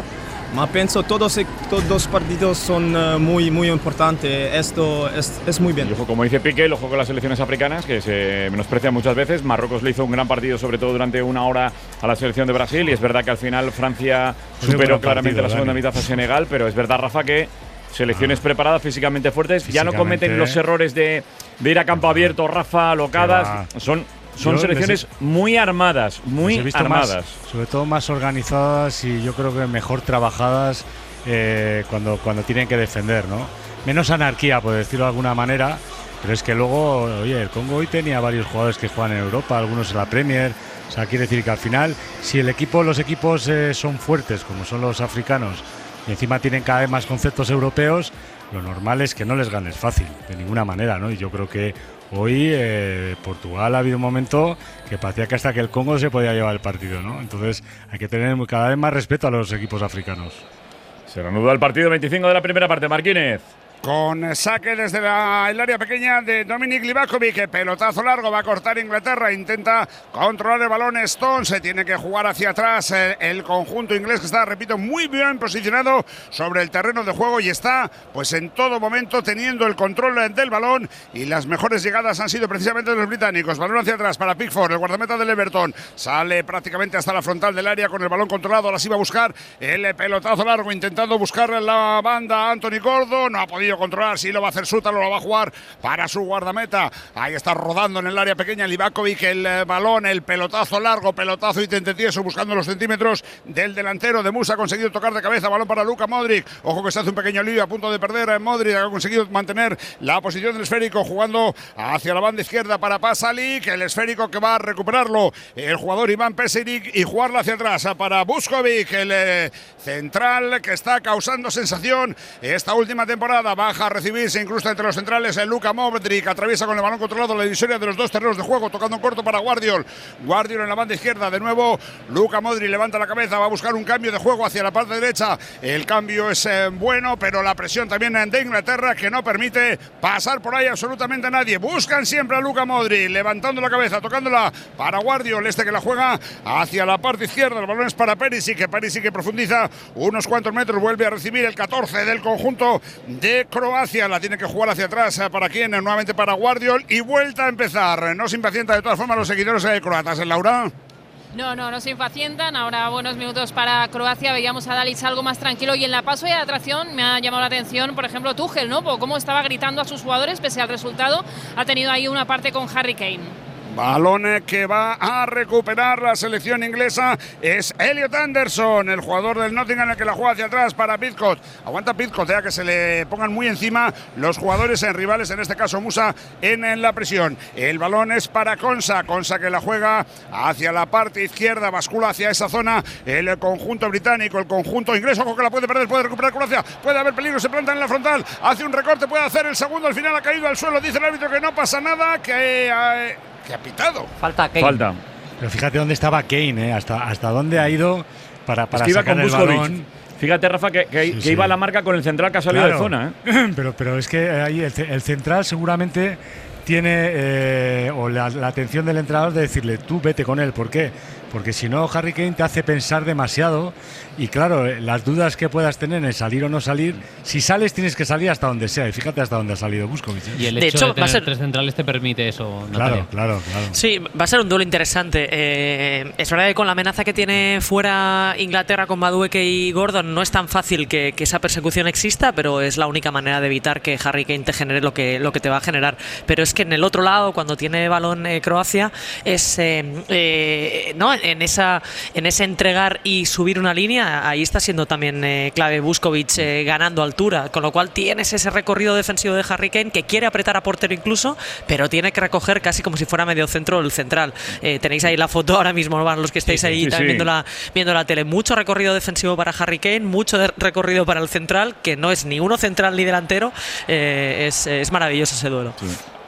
Ma pienso todos todos los partidos son uh, muy muy importantes. Esto es, es muy bien. Y ojo, como dice Piqué, el ojo con las selecciones africanas, que se menosprecian muchas veces. Marruecos le hizo un gran partido, sobre todo durante una hora, a la selección de Brasil. Y es verdad que al final Francia superó claramente partido, la segunda Dani. mitad a Senegal. Pero es verdad, Rafa, que selecciones ah. preparadas, físicamente fuertes, físicamente, ya no cometen los errores de, de ir a campo abierto, Rafa, locadas. Son Son yo selecciones he, muy armadas, muy he visto armadas. Más, sobre todo más organizadas y yo creo que mejor trabajadas eh, cuando, cuando tienen que defender, ¿no? Menos anarquía, por decirlo de alguna manera, pero es que luego, oye, el Congo hoy tenía varios jugadores que juegan en Europa, algunos en la Premier. O sea, quiere decir que al final, si el equipo, los equipos eh, son fuertes, como son los africanos, y encima tienen cada vez más conceptos europeos, lo normal es que no les ganes fácil, de ninguna manera, ¿no? Y yo creo que hoy eh, Portugal ha habido un momento que parecía que hasta que el Congo se podía llevar el partido, ¿no? Entonces hay que tener cada vez más respeto a los equipos africanos. Se reanuda el partido veinticinco de la primera parte, Marquínez. Con saque desde la, el área pequeña de Dominik Livakovic, pelotazo largo, va a cortar Inglaterra, intenta controlar el balón Stone, se tiene que jugar hacia atrás el, el conjunto inglés que está, repito, muy bien posicionado sobre el terreno de juego y está pues en todo momento teniendo el control del balón y las mejores llegadas han sido precisamente de los británicos. Balón hacia atrás para Pickford, el guardameta del Everton, sale prácticamente hasta la frontal del área con el balón controlado, las iba a buscar el pelotazo largo, intentando buscar la banda Anthony Gordon, no ha podido controlar, si lo va a hacer Suta, lo va a jugar para su guardameta, ahí está rodando en el área pequeña Livakovic, el eh, balón, el pelotazo largo, pelotazo y tentieso buscando los centímetros del delantero de Musa, ha conseguido tocar de cabeza, balón para Luka Modric, ojo que se hace un pequeño lío, a punto de perder a Modric, ha conseguido mantener la posición del esférico, jugando hacia la banda izquierda para Pasalic, el esférico que va a recuperarlo el jugador Iván Peseric y jugarlo hacia atrás para Vuskovic, el eh, central que está causando sensación esta última temporada. Baja a recibir, se incrusta entre los centrales el Luka Modric, atraviesa con el balón controlado la divisoria de los dos terrenos de juego, tocando en corto para Guardiol. Guardiol en la banda izquierda, de nuevo Luka Modric levanta la cabeza, va a buscar un cambio de juego hacia la parte derecha. El cambio es eh, bueno, pero la presión también de Inglaterra que no permite pasar por ahí absolutamente a nadie. Buscan siempre a Luka Modric, levantando la cabeza, tocándola para Guardiol, este que la juega hacia la parte izquierda. El balón es para Perisic, que Perisic que profundiza unos cuantos metros, vuelve a recibir el catorce del conjunto de Croacia, la tiene que jugar hacia atrás, ¿para quién? Nuevamente para Guardiol y vuelta a empezar. No se impacienta de todas formas los seguidores de croatas, ¿en Laura? No, no, no se impacientan. Ahora buenos minutos para Croacia. Veíamos a Dalic algo más tranquilo y en la paso y atracción me ha llamado la atención, por ejemplo, Tuchel, ¿no? Cómo estaba gritando a sus jugadores pese al resultado. Ha tenido ahí una parte con Harry Kane. Balón que va a recuperar la selección inglesa es Elliot Anderson, el jugador del Nottingham, el que la juega hacia atrás para Pidcock. Aguanta Pidcock, ya que se le pongan muy encima los jugadores en rivales, en este caso Musa, en, en la presión. El balón es para Konsa, Konsa que la juega hacia la parte izquierda, bascula hacia esa zona el conjunto británico, el conjunto inglés, ojo que la puede perder, puede recuperar Croacia, puede haber peligro, se planta en la frontal, hace un recorte, puede hacer el segundo, al final ha caído al suelo, dice el árbitro que no pasa nada, que... Eh, que ha pitado. Falta Kane. Falta. Pero fíjate dónde estaba Kane, ¿eh? hasta, hasta dónde ha ido para, para es que sacar iba con el balón. Fíjate, Rafa, que, que, sí, que sí. iba a la marca con el central que ha salido claro. de zona. ¿eh? Pero, pero es que ahí el, el central seguramente tiene eh, o la, la atención del entrenador de decirle, tú vete con él. ¿Por qué? Porque si no, Harry Kane te hace pensar demasiado y claro, las dudas que puedas tener en salir o no salir, si sales tienes que salir hasta donde sea y fíjate hasta donde ha salido Vuskovic. ¿eh? Y el de hecho hecho, de tener va a ser... tres centrales te permite eso, Claro, Natalia. claro, claro. Sí, va a ser un duelo interesante. Eh, es verdad que con la amenaza que tiene fuera Inglaterra con Madueke y Gordon no es tan fácil que, que esa persecución exista, pero es la única manera de evitar que Harry Kane te genere lo que, lo que te va a generar. Pero es que en el otro lado, cuando tiene balón eh, Croacia, es eh, eh, no en esa en ese entregar y subir una línea, ahí está siendo también eh, clave Vuskovic eh, ganando altura, con lo cual tienes ese recorrido defensivo de Harry Kane que quiere apretar a portero incluso, pero tiene que recoger casi como si fuera medio centro el central. Eh, tenéis ahí la foto ahora mismo, ¿no? Los que estáis sí, ahí sí, sí. Viendo, la, viendo la tele. Mucho recorrido defensivo para Harry Kane, mucho de recorrido para el central, que no es ni uno central ni delantero. Eh, es, es maravilloso ese duelo. Sí.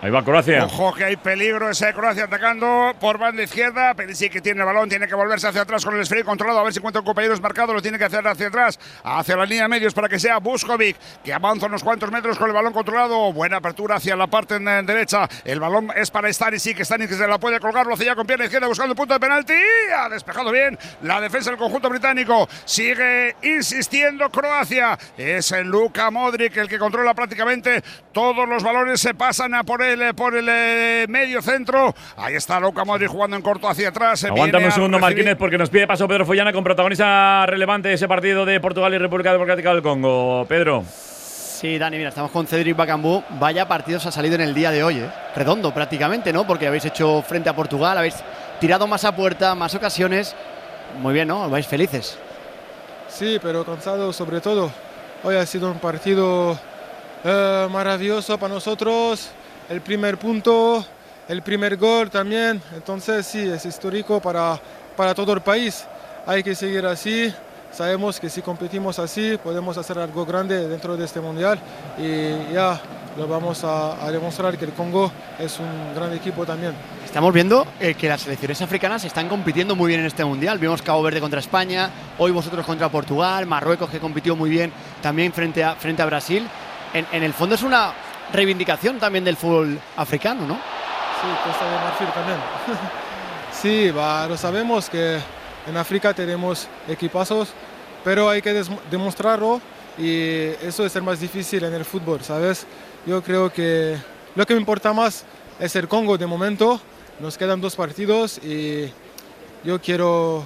Ahí va Croacia. Ojo que hay peligro, ese Croacia atacando por banda izquierda. Perisic que tiene el balón, tiene que volverse hacia atrás con el esférico controlado, a ver si encuentra un compañero marcado, lo tiene que hacer hacia atrás, hacia la línea de medios para que sea Vuskovic, que avanza unos cuantos metros con el balón controlado. Buena apertura hacia la parte en derecha. El balón es para Stanisic, que Stanisic se la puede colgar, lo hace ya con pierna izquierda buscando el punto de penalti. Ha despejado bien la defensa del conjunto británico. Sigue insistiendo Croacia. Es el Luka Modric el que controla prácticamente todos los balones, se pasan a por él. Por el eh, medio centro. Ahí está Luka Modric jugando en corto hacia atrás. Aguántame un segundo, Martínez, porque nos pide paso Pedro Follana con protagonista relevante de ese partido de Portugal y República Democrática del Congo. Pedro. Sí, Dani, mira, estamos con Cédric Bakambu. Vaya partidos ha salido en el día de hoy, ¿eh? Redondo prácticamente, ¿no? Porque habéis hecho frente a Portugal, habéis tirado más a puerta, más ocasiones. Muy bien, ¿no? Vais felices. Sí, pero cansado sobre todo. Hoy ha sido un partido eh, maravilloso para nosotros. El primer punto, el primer gol también, entonces sí, es histórico para, para todo el país. Hay que seguir así, sabemos que si competimos así podemos hacer algo grande dentro de este mundial y ya lo vamos a, a demostrar que el Congo es un gran equipo también. Estamos viendo eh, que las selecciones africanas están compitiendo muy bien en este mundial. Vimos Cabo Verde contra España, hoy vosotros contra Portugal, Marruecos que compitió muy bien también frente a, frente a Brasil. En, en el fondo es una reivindicación también del fútbol africano, ¿no? Sí, Costa de Marfil también. Sí, va, lo sabemos que en África tenemos equipazos, pero hay que demostrarlo y eso es el más difícil en el fútbol, ¿sabes? Yo creo que lo que me importa más es el Congo de momento. Nos quedan dos partidos y yo quiero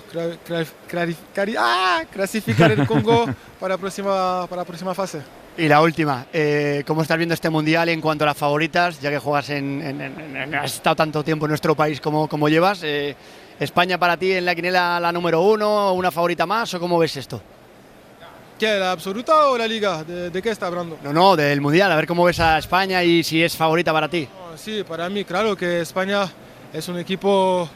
clasificar el Congo para la próxima, para la próxima fase. Y la última, eh, ¿cómo estás viendo este mundial en cuanto a las favoritas? Ya que juegas en, en, en, en has estado tanto tiempo en nuestro país como, como llevas. Eh, ¿España para ti en la quiniela la número uno, una favorita más o cómo ves esto? ¿Qué, la absoluta o la liga? ¿De, de qué está hablando? No, no, del mundial, a ver cómo ves a España y si es favorita para ti. Oh, sí, para mí, claro que España es un equipo,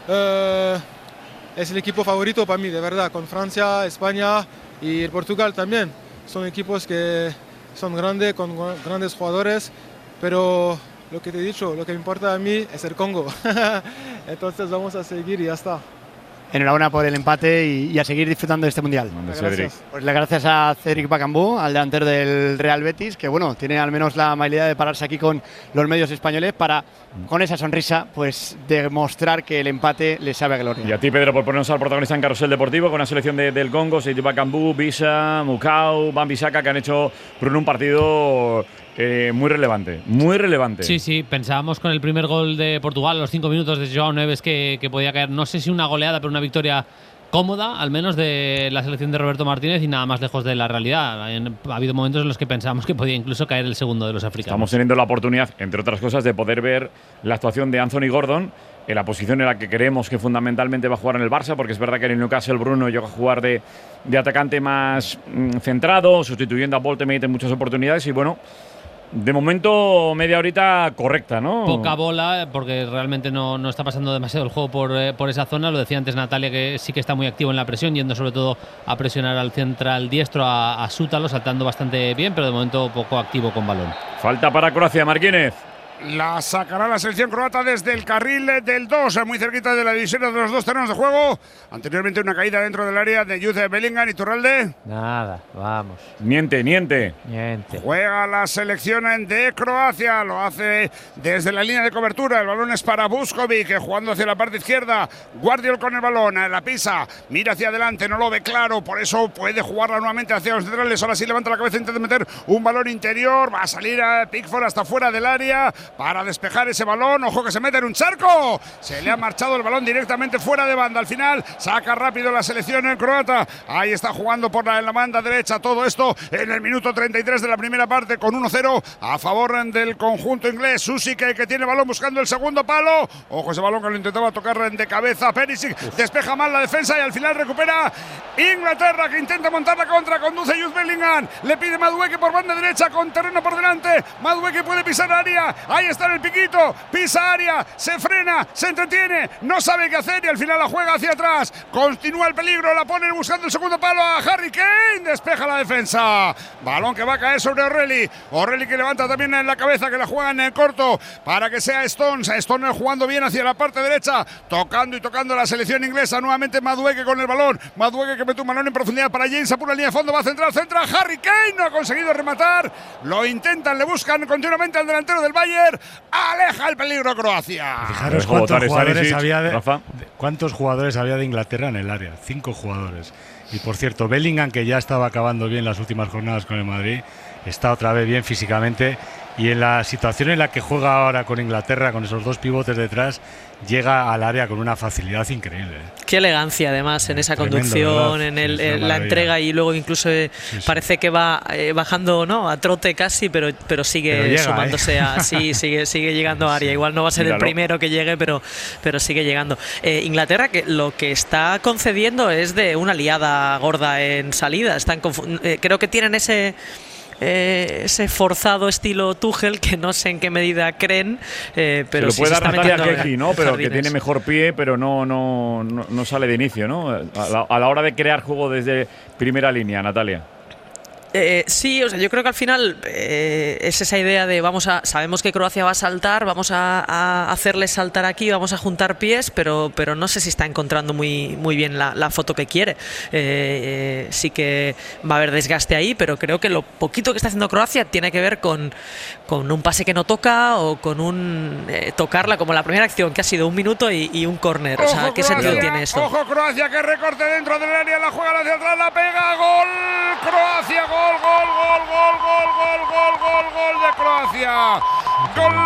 eh, es el equipo favorito para mí, de verdad, con Francia, España y el Portugal también. Son equipos que son grandes, con grandes jugadores, pero lo que te he dicho, lo que me importa a mí es el Congo. Entonces vamos a seguir y ya está. Enhorabuena por el empate y, y a seguir disfrutando de este mundial. Gracias. Pues le gracias a Cédric Bakambu, al delantero del Real Betis, que bueno, tiene al menos la amabilidad de pararse aquí con los medios españoles para, con esa sonrisa, pues demostrar que el empate le sabe a gloria. Y a ti, Pedro, por ponernos al protagonista en Carrusel Deportivo con la selección de, del Congo, Cédric Bakambu, Bisa, Mukau, Wan-Bissaka, que han hecho por un partido Eh, muy relevante, muy relevante. Sí, sí, pensábamos con el primer gol de Portugal, los cinco minutos de João Neves, que, que podía caer, no sé si una goleada, pero una victoria cómoda, al menos de la selección de Roberto Martínez y nada más lejos de la realidad. Ha habido momentos en los que pensábamos que podía incluso caer el segundo de los africanos. Estamos teniendo la oportunidad, entre otras cosas, de poder ver la actuación de Anthony Gordon en la posición en la que creemos que fundamentalmente va a jugar en el Barça, porque es verdad que en el Newcastle Bruno llega a jugar de, de atacante más mmm, centrado, sustituyendo a Boltemate en muchas oportunidades y bueno, de momento, media horita correcta, ¿no? Poca bola, porque realmente no, no está pasando demasiado el juego por, eh, por esa zona. Lo decía antes Natalia, que sí que está muy activo en la presión, yendo sobre todo a presionar al central diestro, a, a Sútalo, saltando bastante bien, pero de momento poco activo con balón. Falta para Croacia, Martínez. La sacará la selección croata desde el carril del dos, muy cerquita de la división de los dos terrenos de juego. Anteriormente una caída dentro del área de Jude Bellingham. Iturralde. Nada, vamos. Niente, niente. Niente. Juega la selección de Croacia, lo hace desde la línea de cobertura. El balón es para Vuskovic, jugando hacia la parte izquierda. Guardiol con el balón, la pisa, mira hacia adelante, no lo ve claro, por eso puede jugarla nuevamente hacia los centrales. Ahora sí levanta la cabeza, intenta meter un balón interior, va a salir a Pickford hasta fuera del área para despejar ese balón. Ojo que se mete en un charco, se le ha marchado el balón directamente fuera de banda. Al final saca rápido la selección en croata. Ahí está jugando por la, en la banda derecha. Todo esto en el minuto treinta y tres de la primera parte, con uno cero a favor del conjunto inglés. Susi que, que tiene el balón buscando el segundo palo. Ojo ese balón que lo intentaba tocar de cabeza Perisic, despeja mal la defensa y al final recupera Inglaterra, que intenta montar la contra. Conduce Jude Bellingham, le pide Madueke por banda derecha con terreno por delante. Madueke puede pisar área. ahí está en el piquito, pisa área, se frena, se entretiene, no sabe qué hacer y al final la juega hacia atrás. Continúa el peligro, la pone buscando el segundo palo a Harry Kane, despeja la defensa. Balón que va a caer sobre O'Reilly. O'Reilly que levanta también en la cabeza, que la juega en el corto para que sea Stones. Stones jugando bien hacia la parte derecha, tocando y tocando la selección inglesa. Nuevamente Madueke con el balón. Madueke que mete un balón en profundidad para James, apura la línea de fondo, va a centrar, centra Harry Kane, no ha conseguido rematar. Lo intentan, le buscan continuamente al delantero del Bayern. Aleja el peligro Croacia. Fijaros cuántos jugadores, había de, de, cuántos jugadores había de Inglaterra en el área. Cinco jugadores. Y por cierto, Bellingham, que ya estaba acabando bien las últimas jornadas con el Madrid, está otra vez bien físicamente. Y en la situación en la que juega ahora con Inglaterra, con esos dos pivotes detrás, llega al área con una facilidad increíble. Qué elegancia además en esa Tremendo, conducción, ¿verdad? en, el, sí, en la entrega, y luego incluso eh, sí, sí. parece que va eh, bajando, ¿no?, a trote casi, pero, pero sigue pero llega, sumándose ¿eh? a sí, sigue, sigue llegando a área. Igual no va a ser Míralo. el primero que llegue, pero, pero sigue llegando. Eh, Inglaterra, que lo que está concediendo es de una liada gorda en salida. Están eh, creo que tienen ese Eh, ese forzado estilo Tuchel que no sé en qué medida creen, eh, pero se lo puede sí dar se Natalia Keki, ¿no? Pero jardines. que tiene mejor pie, pero no, no, no, no sale de inicio, ¿no? A la, a la hora de crear juego desde primera línea, Natalia. Eh, sí, o sea, yo creo que al final eh, es esa idea de vamos a sabemos que Croacia va a saltar, vamos a, a hacerle saltar aquí, vamos a juntar pies, pero pero no sé si está encontrando muy muy bien la, la foto que quiere. Eh, eh, sí que va a haber desgaste ahí, pero creo que lo poquito que está haciendo Croacia tiene que ver con, con un pase que no toca o con un eh, tocarla, como la primera acción que ha sido un minuto y, y un córner. O sea, ¿qué Croacia, sentido tiene esto? Ojo Croacia, que recorte dentro del área, la juega hacia atrás, la pega, gol, Croacia, gol. Gol, gol, gol, gol, gol, gol, gol, gol, gol de Croacia. Gol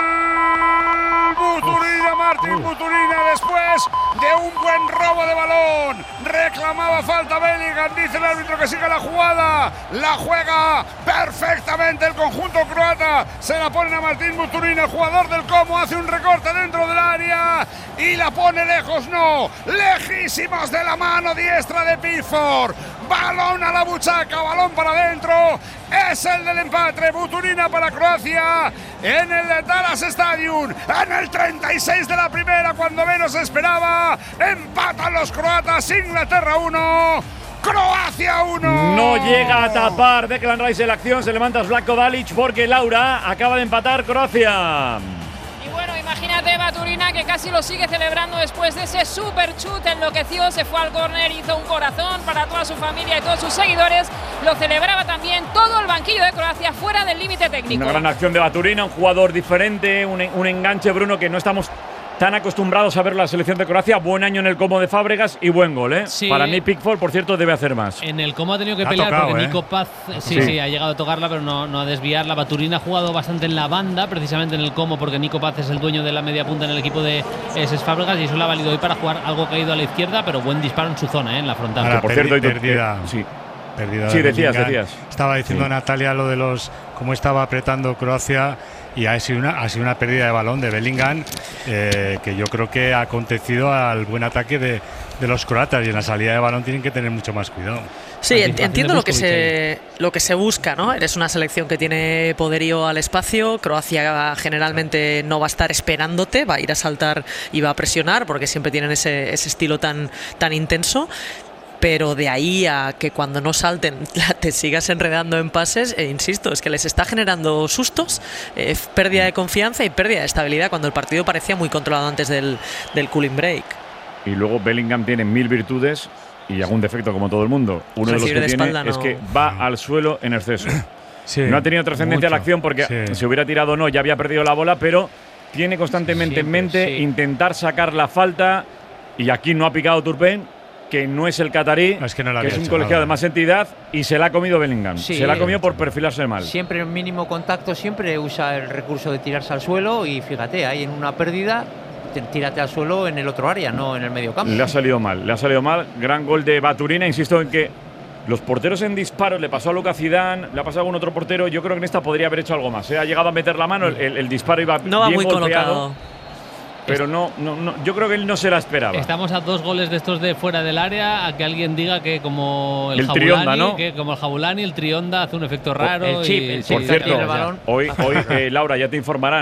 Buturina, Martín Buturina, después de un buen robo de balón. Reclamaba falta Bellingham, dice el árbitro que siga la jugada. La juega perfectamente el conjunto croata. Se la ponen a Martín Buturina, el jugador del Como, hace un recorte dentro del área y la pone lejos, no, lejísimos de la mano diestra de Pickford. Balón a la buchaca, balón para adentro. Es el del empate. Buturina para Croacia en el Dallas Stadium, en el treinta y seis de la primera, cuando menos esperaba. Empatan los croatas. Inglaterra uno, Croacia uno. No llega a tapar Declan Rice en la acción. Se levanta Zlatko Dalic porque Laura acaba de empatar Croacia. Bueno, imagínate Buturina, que casi lo sigue celebrando después de ese super chute, enloqueció, se fue al córner, hizo un corazón para toda su familia y todos sus seguidores. Lo celebraba también todo el banquillo de Croacia fuera del límite técnico. Una gran acción de Buturina, un jugador diferente, un, un enganche, Bruno, que no estamos tan acostumbrados a ver la selección de Croacia. Buen año en el Como de Fábregas y buen gol, ¿eh? Sí. Para mí Pickford, por cierto, debe hacer más. En el Como ha tenido que ha pelear tocado, porque ¿eh? Nico Paz sí, sí, sí, ha llegado a tocarla, pero no, no a desviarla. Buturina ha jugado bastante en la banda, precisamente en el Como, porque Nico Paz es el dueño de la media punta en el equipo de S S Fábregas, y eso le ha valido hoy para jugar algo caído a la izquierda, pero buen disparo en su zona, ¿eh? En la frontal. Ahora, por perdi cierto, perdida. Sí. Perdida sí, de decías, Bellingham. decías. Estaba diciendo sí. Natalia lo de los cómo estaba apretando Croacia, y ha sido una, ha sido una pérdida de balón de Bellingham, eh, que yo creo que ha acontecido al buen ataque de, de los croatas, y en la salida de balón tienen que tener mucho más cuidado. Sí, entiendo lo que se lo que se busca, ¿no? Eres una selección que tiene poderío al espacio. Croacia generalmente no va a estar esperándote, va a ir a saltar y va a presionar, porque siempre tienen ese, ese estilo tan, tan intenso. Pero de ahí a que cuando no salten te sigas enredando en pases, eh, insisto, es que les está generando sustos, eh, pérdida de confianza y pérdida de estabilidad, cuando el partido parecía muy controlado antes del, del cooling break. Y luego Bellingham tiene mil virtudes y algún defecto, como todo el mundo. Uno de los que de tiene espalda, es no. que va no. al suelo en exceso. Sí, no ha tenido trascendencia la acción, porque sí. si hubiera tirado no, ya había perdido la bola, pero tiene constantemente Siempre, en mente sí. intentar sacar la falta, y aquí no ha picado Turpin, que no es el catarí, es que, no que es un colegiado de más entidad, y se la ha comido Bellingham. Sí, se la ha comido por perfilarse mal. Siempre en mínimo contacto, siempre usa el recurso de tirarse al suelo, y fíjate, ahí en una pérdida, tírate al suelo en el otro área, no en el medio campo. Le ha salido mal, le ha salido mal. Gran gol de Buturina. Insisto en que los porteros en disparos, le pasó a Lucas Zidane, le ha pasado a algún otro portero. Yo creo que en esta podría haber hecho algo más. ¿eh? Ha llegado a meter la mano, el, el, el disparo iba no va bien muy golpeado. Colocado. Pero no, no, no, yo creo que él no se la esperaba. Estamos a dos goles de estos de fuera del área, a que alguien diga que como el, el Jabulani, Trionda, ¿no? que como el Jabulani, el Trionda hace un efecto raro. El chip, y, el chip por cierto, el balón. hoy, hoy eh, Laura, ya te informarán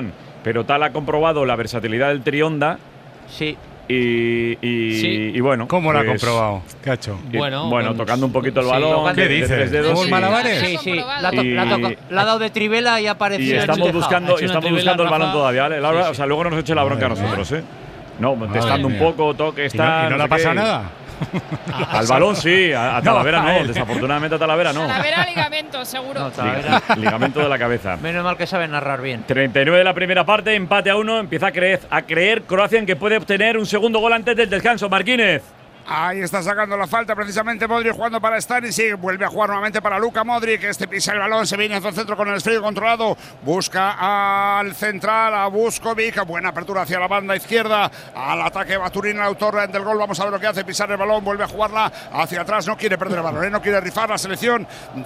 pero tal ha comprobado la versatilidad del Trionda. Sí. Y, y, Sí. y bueno. ¿Cómo lo ha pues, comprobado? ¿Qué ha hecho? y- Bueno, bueno, con- tocando un poquito el sí, balón. tocando- ¿Qué de- de dices? tres dedos, ¿Como sí. malabares? Sí, sí. La, to- Y- la, toca- la ha dado de trivela y ha Y aparecido. en el estamos tejado. buscando, Ha hecho una estamos trivela, buscando el balón Rafa. todavía, ¿vale? Laura? Sí, sí. O sea, luego no nos eche la bronca a Madre nosotros, ¿eh? No, Madre testando un mía. poco, toque, ¿Y está. no, y no le sé ha pasado qué. nada? Al balón sí, a, a No, Talavera a no, él. desafortunadamente a Talavera no. Talavera ligamento, seguro. No, Talavera. Liga- ligamento de la cabeza. Menos mal que sabe narrar bien. treinta y nueve de la primera parte, empate a uno. Empieza a creer, a creer Croacia en que puede obtener un segundo gol antes del descanso. Marquínez. Ahí está sacando la falta precisamente Modric jugando para Stanisic, vuelve a jugar nuevamente para Luka Modric, este pisa el balón, se viene hacia el centro con el esférico controlado, busca al central, a Vuskovic, buena apertura hacia la banda izquierda, al ataque Baturin, el autor del gol, vamos a ver lo que hace, pisar el balón, vuelve a jugarla hacia atrás, no quiere perder el balón, ¿eh? No quiere rifar la selección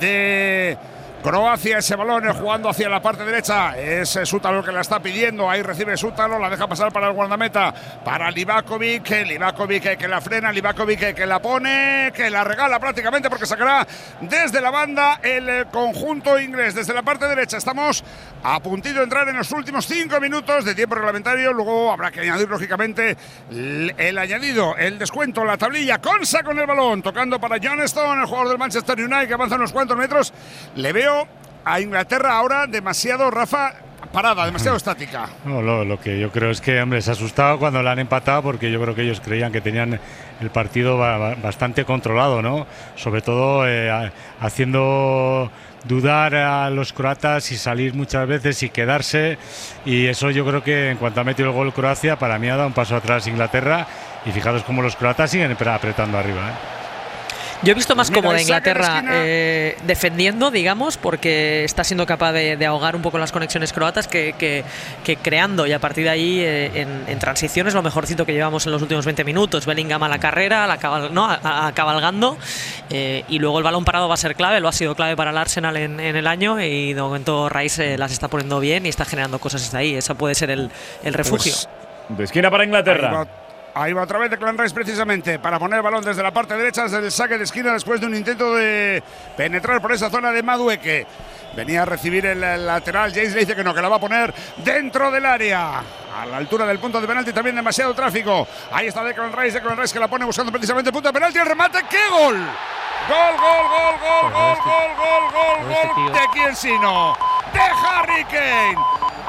de Croacia, ese balón eh, jugando hacia la parte derecha, es eh, Sútalo el que la está pidiendo, ahí recibe Sútalo, la deja pasar para el guardameta, para Livakovic, eh, Livakovic eh, que la frena, Livakovic eh, que la pone, que la regala prácticamente porque sacará desde la banda el eh, conjunto inglés, desde la parte derecha. Estamos a puntito de entrar en los últimos cinco minutos de tiempo reglamentario, luego habrá que añadir lógicamente el, el añadido, el descuento, la tablilla, Konsa con el balón, tocando para John Stone, el jugador del Manchester United que avanza unos cuantos metros, le veo a Inglaterra ahora demasiado, Rafa, parada, demasiado estática. No, lo, lo que yo creo es que, hombre, se ha asustado cuando la han empatado porque yo creo que ellos creían que tenían el partido ba- ba- bastante controlado, ¿no? Sobre todo eh, a- haciendo dudar a los croatas y salir muchas veces y quedarse, y eso yo creo que en cuanto ha metido el gol Croacia, para mí ha dado un paso atrás Inglaterra, y fijaros cómo los croatas siguen apre- apretando arriba, ¿eh? Yo he visto más Mira, cómoda el saque de Inglaterra esquina. eh, defendiendo, digamos, porque está siendo capaz de, de ahogar un poco las conexiones croatas que, que- que creando, y a partir de ahí eh, en, en transiciones lo mejorcito que llevamos en los últimos veinte minutos. Bellingham a la carrera, a la cabal- no, a, a cabalgando, eh, y luego el balón parado va a ser clave, lo ha sido clave para el Arsenal en, en el año, y de momento Rice eh, las está poniendo bien y está generando cosas desde ahí. Esa puede ser el, el refugio. Pues, De esquina para Inglaterra. Ahí va, ahí va otra vez Declan Rice precisamente para poner el balón desde la parte derecha, desde el saque de esquina después de un intento de penetrar por esa zona de Madueke. Venía a recibir el, el lateral, James le dice que no, que la va a poner dentro del área. A la altura del punto de penalti también demasiado tráfico. Ahí está Declan Rice, Declan Rice que la pone buscando precisamente el punto de penalti, el remate, ¡qué gol! Gol, gol, gol, gol, gol, gol, gol, gol, este gol, tío. ¿de quién sino? De Harry Kane.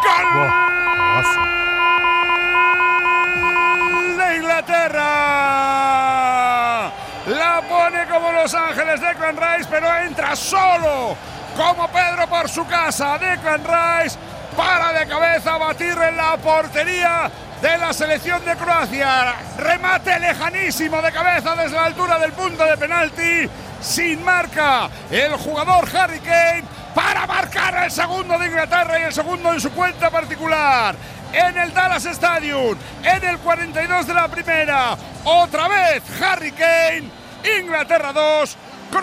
¡Gol! De Inglaterra. La pone como Los Ángeles Declan Rice, pero entra solo como Pedro por su casa. Declan Rice para de cabeza a batir en la portería de la selección de Croacia. Remate lejanísimo de cabeza desde la altura del punto de penalti. Sin marca el jugador Harry Kane para marcar el segundo de Inglaterra y el segundo en su cuenta particular. En el Dallas Stadium, en el cuarenta y dos de la primera. Otra vez Harry Kane. Inglaterra dos,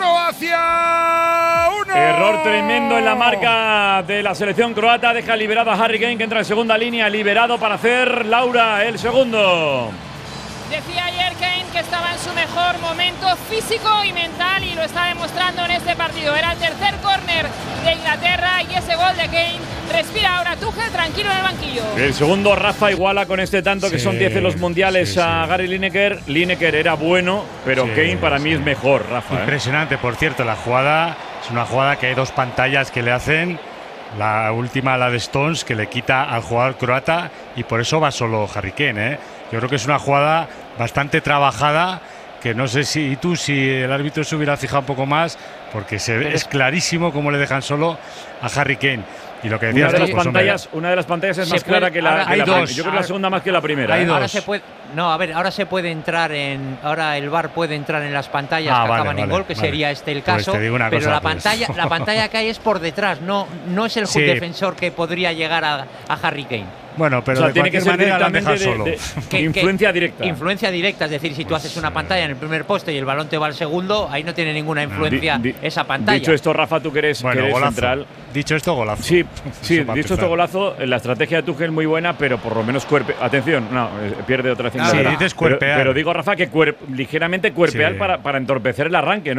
Croacia uno. Error tremendo en la marca de la selección croata. Deja liberado a Harry Kane, que entra en segunda línea. Liberado para hacer Laura el segundo. Decía ayer Kane que estaba en su mejor momento físico y mental, y lo está demostrando en este partido. Era el tercer córner de Inglaterra y ese gol de Kane. Respira ahora Tuchel tranquilo en el banquillo. El segundo, Rafa iguala con este tanto que Sí, son diez en los mundiales sí, a sí. Gary Lineker. Lineker era bueno, pero Sí, Kane para mí sí. es mejor, Rafa. ¿eh? Impresionante, por cierto, la jugada es una jugada que hay dos pantallas que le hacen. La última, la de Stones, que le quita al jugador croata, y por eso va solo Harry Kane, ¿eh? Yo creo que es una jugada bastante trabajada, que no sé si y tú si el árbitro se hubiera fijado un poco más, porque se ve, es clarísimo cómo le dejan solo a Harry Kane. Y lo que Una decías de, tú, las pues, hombre, pantallas, una de las pantallas es Se más puede- clara que la, ahora que hay la dos. primera. Yo creo que la segunda más que la primera. Hay ¿eh? dos. Ahora se puede, no, a ver, ahora se puede entrar en, ahora el V A R puede entrar en las pantallas Ah, que vale, acaban en vale, gol, que vale. sería este el Pues caso. te digo una pero cosa, la pues. pantalla, la pantalla que hay es por detrás, no, no es el Sí. defensor que podría llegar a, a Harry Kane. bueno, pero O sea, de tiene que cualquier ser manera la han dejado directamente solo. de, de- influencia directa. Influencia directa, es decir, si tú haces una pantalla en el primer poste y el balón te va al segundo, ahí no tiene ninguna influencia Di- di- esa pantalla. Dicho esto, Rafa, tú que eres, Bueno, que eres golazo. central. Dicho esto, golazo. Sí, sí, Eso para dicho esto empezar. golazo, la estrategia de Tuchel muy buena, pero por lo menos cuerpe. Atención, no, eh, pierde otra vez. Sí, Inglaterra. dices Pero- cuerpear. Pero, digo, Rafa, que cuer- ligeramente cuerpear Sí. para, para entorpecer el arranque, ¿no?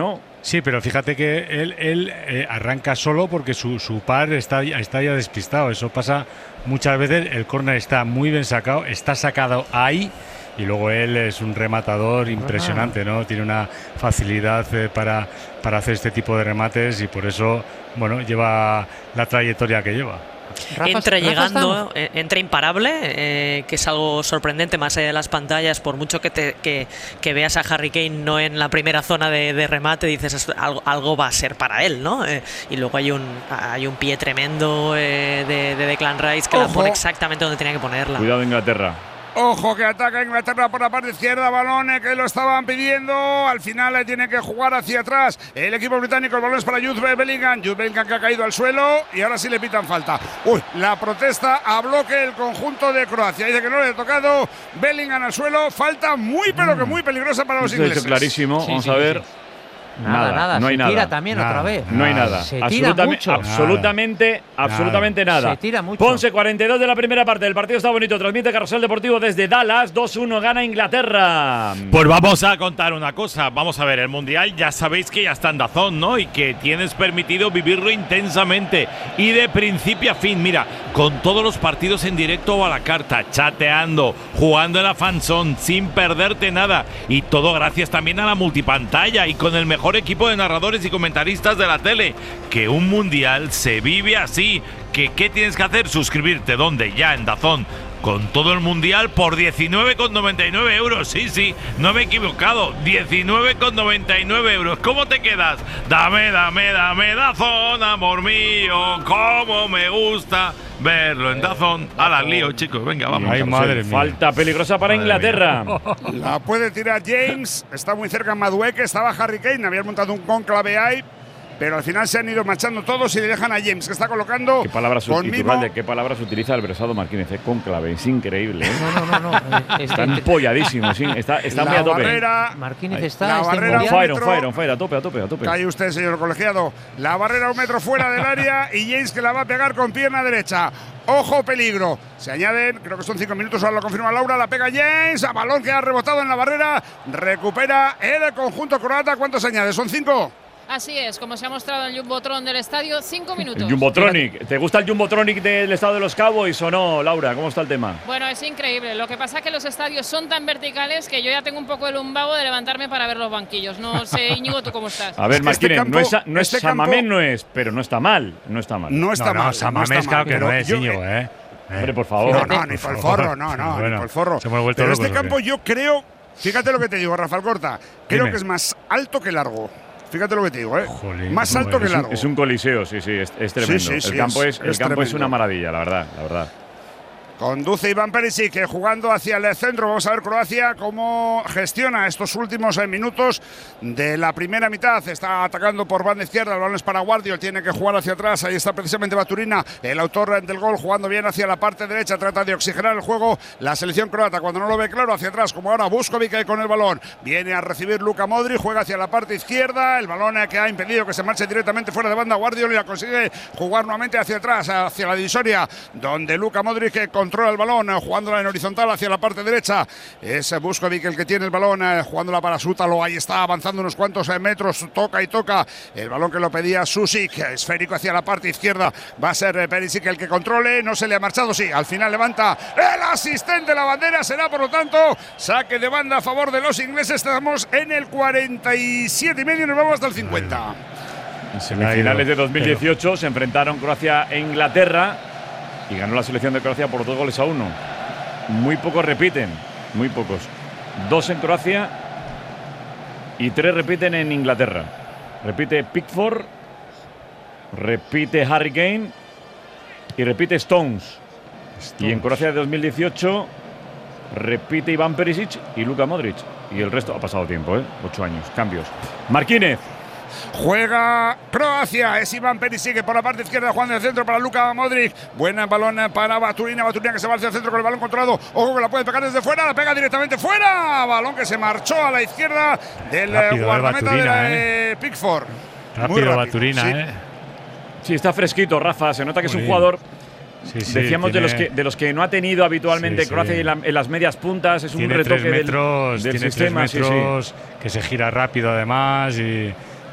Sí, pero fíjate que él, él eh, arranca solo porque su, su par está, está ya despistado. Eso pasa muchas veces. El córner está muy bien sacado, está sacado ahí y luego él es un rematador impresionante, ¿no? Tiene una facilidad eh, para, para hacer este tipo de remates y por eso, bueno, lleva la trayectoria que lleva. Rafa, entra Rafa llegando, eh, entra imparable, eh, que es algo sorprendente más allá de las pantallas. Por mucho que, te, que, que veas a Harry Kane no en la primera zona de, de remate, dices algo, algo va a ser para él, ¿no? Eh, y luego hay un hay un pie tremendo eh, de, de Declan Rice que Ojo. la pone exactamente donde tenía que ponerla. Cuidado Inglaterra. Ojo que ataca Inglaterra por la parte izquierda, balón que lo estaban pidiendo, al final le tiene que jugar hacia atrás el equipo británico, el balón es para Jude Bellingham, Jude Bellingham que ha caído al suelo y ahora sí le pitan falta. Uy, la protesta a bloque el conjunto de Croacia, dice que no le ha tocado, Bellingham al suelo, falta muy pero que muy peligrosa para los Esto ingleses. Es clarísimo, sí, vamos sí, a ver. Sí. Nada, nada, nada, no hay se nada. tira también nada. otra vez. No hay nada. Se tira Absolutamente, mucho. absolutamente, nada. absolutamente nada. Se tira mucho. Ponce, cuarenta y dos de la primera parte. El partido está bonito. Transmite Carrusel Deportivo desde Dallas. dos uno gana Inglaterra. Pues vamos a contar una cosa. Vamos a ver, el Mundial ya sabéis que ya está en DAZN, ¿no? Y que tienes permitido vivirlo intensamente. Y de principio a fin, mira, con todos los partidos en directo o a la carta, chateando, jugando en la fanzone, sin perderte nada. Y todo gracias también a la multipantalla y con el mejor equipo de narradores y comentaristas de la tele. Que un mundial se vive así. Que ¿qué tienes que hacer? Suscribirte. ¿Dónde? Ya en DAZN. Con todo el mundial por diecinueve con noventa y nueve euros. Sí, sí, no me he equivocado. diecinueve con noventa y nueve euros. ¿Cómo te quedas? Dame, dame, dame DAZN, amor mío. Cómo me gusta verlo en DAZN. A la lío, chicos. Venga, vamos. Ay, madre mía. Falta peligrosa para madre Inglaterra. Mía. La puede tirar James. Está muy cerca Madueke. Estaba Harry Kane. Habían montado un cónclave ahí. Pero al final se han ido marchando todos y le dejan a James, que está colocando. ¿Qué palabras, Iturralde, ¿qué palabras utiliza el Versado Martínez? Eh? Cónclave, es increíble. ¿eh? No, no, no. no. Está empolladísimo, sí, está, está muy a tope. Barrera, Martínez está. La este barrera on fire, on fire, on fire, a tope, a tope, a tope. Cae usted, señor colegiado. La barrera un metro fuera del área y James que la va a pegar con pierna derecha. Ojo, peligro. Se añaden, creo que son cinco minutos, ahora lo confirma Laura, la pega James, a balón que ha rebotado en la barrera, recupera el conjunto croata. ¿Cuántos se añade? ¿Son cinco? Así es, como se ha mostrado en el Jumbotron del estadio, cinco minutos. El Jumbotronic. ¿Te gusta el Jumbotronic del estado de los Cowboys o no, Laura? ¿Cómo está el tema? Bueno, es increíble. Lo que pasa es que los estadios son tan verticales que yo ya tengo un poco el lumbago de levantarme para ver los banquilos. No sé, Íñigo, ¿tú cómo estás? A ver, Martínez, este no es, no es este Samamé, no es, pero no está mal. No está mal. No está no, mal. No, Samamé es claro que no es, Íñigo, ¿eh? Hombre, por favor. No, no, ni por el forro, no, no, bueno, ni por el forro. Se me ha vuelto pero loco, este campo yo creo, fíjate lo que te digo, Rafael Corta, creo Dime. que es más alto que largo. Fíjate lo que te digo, ¿eh? Jolín, más alto que largo. Es un coliseo, sí, sí, es, es tremendo. Sí, sí, sí, el campo, es, es, el campo es una maravilla, la verdad, la verdad. Conduce Iván Perisic, que jugando hacia el centro. Vamos a ver Croacia cómo gestiona estos últimos minutos de la primera mitad. Está atacando por banda izquierda, el balón es para Guardiola, tiene que jugar hacia atrás. Ahí está precisamente Baturina, el autor del gol, jugando bien hacia la parte derecha. Trata de oxigenar el juego la selección croata. Cuando no lo ve claro, hacia atrás, como ahora Vuskovic con el balón. Viene a recibir Luka Modric, juega hacia la parte izquierda. El balón que ha impedido que se marche directamente fuera de banda Guardiola y la consigue jugar nuevamente hacia atrás, hacia la divisoria, donde Luka Modric con controla el balón, jugándola en horizontal hacia la parte derecha. Es Vuskovic el que tiene el balón, jugándola para Sútalo. Ahí está avanzando unos cuantos metros, toca y toca el balón que lo pedía Susic, esférico hacia la parte izquierda. Va a ser Perisic el que controle, no se le ha marchado, sí, al final levanta el asistente, la bandera será por lo tanto saque de banda a favor de los ingleses. Estamos en el cuarenta y siete y medio y nos vamos hasta el cincuenta. En semifinales de dos mil dieciocho pero... se enfrentaron Croacia e Inglaterra y ganó la selección de Croacia por dos goles a uno. Muy pocos repiten, muy pocos. Dos en Croacia y tres repiten en Inglaterra. Repite Pickford, repite Harry Kane y repite Stones. Stones. Y en Croacia de dos mil dieciocho repite Iván Perisic y Luka Modric. Y el resto ha pasado tiempo, ¿eh? Ocho años, cambios. Marquínez. Juega Croacia, es Iván Perisic por la parte izquierda, jugando en el centro para Luka Modric. Buena balón para Baturina, Baturina que se va hacia el centro con el balón controlado. Ojo que la puede pegar desde fuera, la pega directamente fuera. Balón que se marchó a la izquierda del rápido, guardameta eh, Baturina, de eh. Pickford. Rápido, Muy rápido Baturina, sí. eh. Sí, está fresquito, Rafa. Se nota que Muy es un jugador. Sí, sí, Decíamos tiene, de, los que, de los que no ha tenido habitualmente sí, Croacia sí. En, la, en las medias puntas. Es tiene un retoque tres metros, del, del tiene sistema. Tres metros, sí, sí. Que se gira rápido además y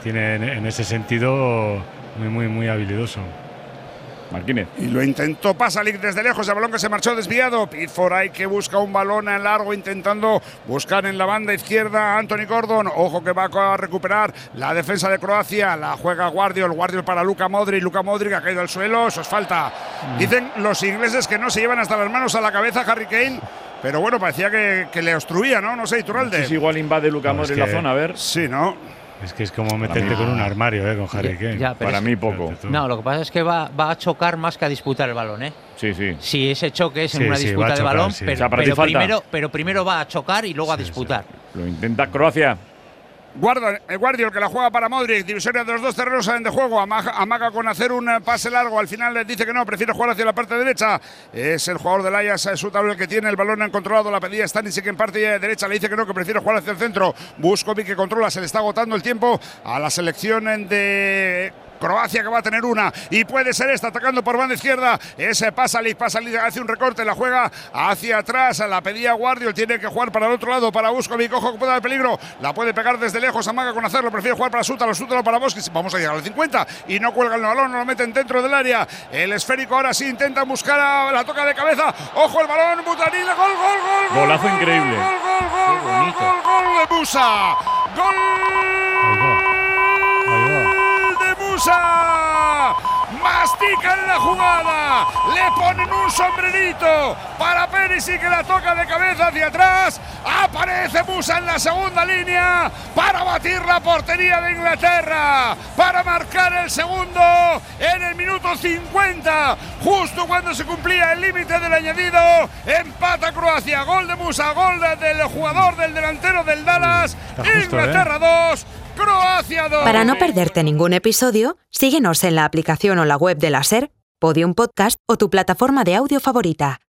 tiene en, en ese sentido muy, muy, muy habilidoso. Martínez. Y lo intentó Pasalic desde lejos, el balón que se marchó desviado. Pickford hay que busca un balón en largo intentando buscar en la banda izquierda a Anthony Gordon. Ojo que va a recuperar la defensa de Croacia. La juega Guardiol, Guardiol para Luka Modric. Luka Modric ha caído al suelo, eso es falta. Mm. Dicen los ingleses que no se llevan hasta las manos a la cabeza Harry Kane. Pero bueno, parecía que, que le obstruía, ¿no? No sé, Iturralde. Sí, sí, igual invade Luka Modric no, la zona, a ver. Sí, ¿no? Es que es como meterte con un armario, ¿eh? Con Harry Kane. Ya, Para es, mí poco. No, lo que pasa es que va, va a chocar más que a disputar el balón, ¿eh? Sí, sí. Si ese choque es en sí, una sí, disputa chocar, de balón, sí. pero, o sea, pero, primero, pero primero va a chocar y luego sí, a disputar. Sí. Lo intenta Croacia. Guarda, el Guardiol que la juega para Modric, divisoria de los dos terrenos de juego, amaga, amaga con hacer un pase largo, al final le dice que no, prefiere jugar hacia la parte derecha, es el jugador del Ajax, es Sutalo el que tiene el balón controlado, la pedía Stanisic en parte derecha, le dice que no, que prefiere jugar hacia el centro, Vuskovic que controla, se le está agotando el tiempo a la selección de Croacia que va a tener una y puede ser esta atacando por banda izquierda. Ese Pasalic, Pasalic hace un recorte, la juega hacia atrás, la pedía Guardiol, tiene que jugar para el otro lado, para Vuskovic, ojo que puede haber peligro, la puede pegar desde lejos, amaga con hacerlo, prefiere jugar para Sutalo, Sutalo para Boskic, vamos a llegar al cincuenta y no cuelga el balón, no lo meten dentro del área. El esférico ahora sí intenta buscar a la toca de cabeza, ojo el balón, Butanil, gol, gol, gol, gol. Golazo gol, increíble. Gol, gol, gol, gol, gol, gol de Musa. Gol. de Musa. Mastican la jugada, le ponen un sombrerito para Perisic que la toca de cabeza hacia atrás. Aparece Musa en la segunda línea para batir la portería de Inglaterra, para marcar el segundo en el minuto cincuenta, justo cuando se cumplía el límite del añadido. Empata Croacia, gol de Musa, gol del jugador del delantero del Dallas. Justo, Inglaterra dos. ¿eh? Croacia dos. Para no perderte ningún episodio, síguenos en la aplicación o la web de la SER, Podium Podcast o tu plataforma de audio favorita.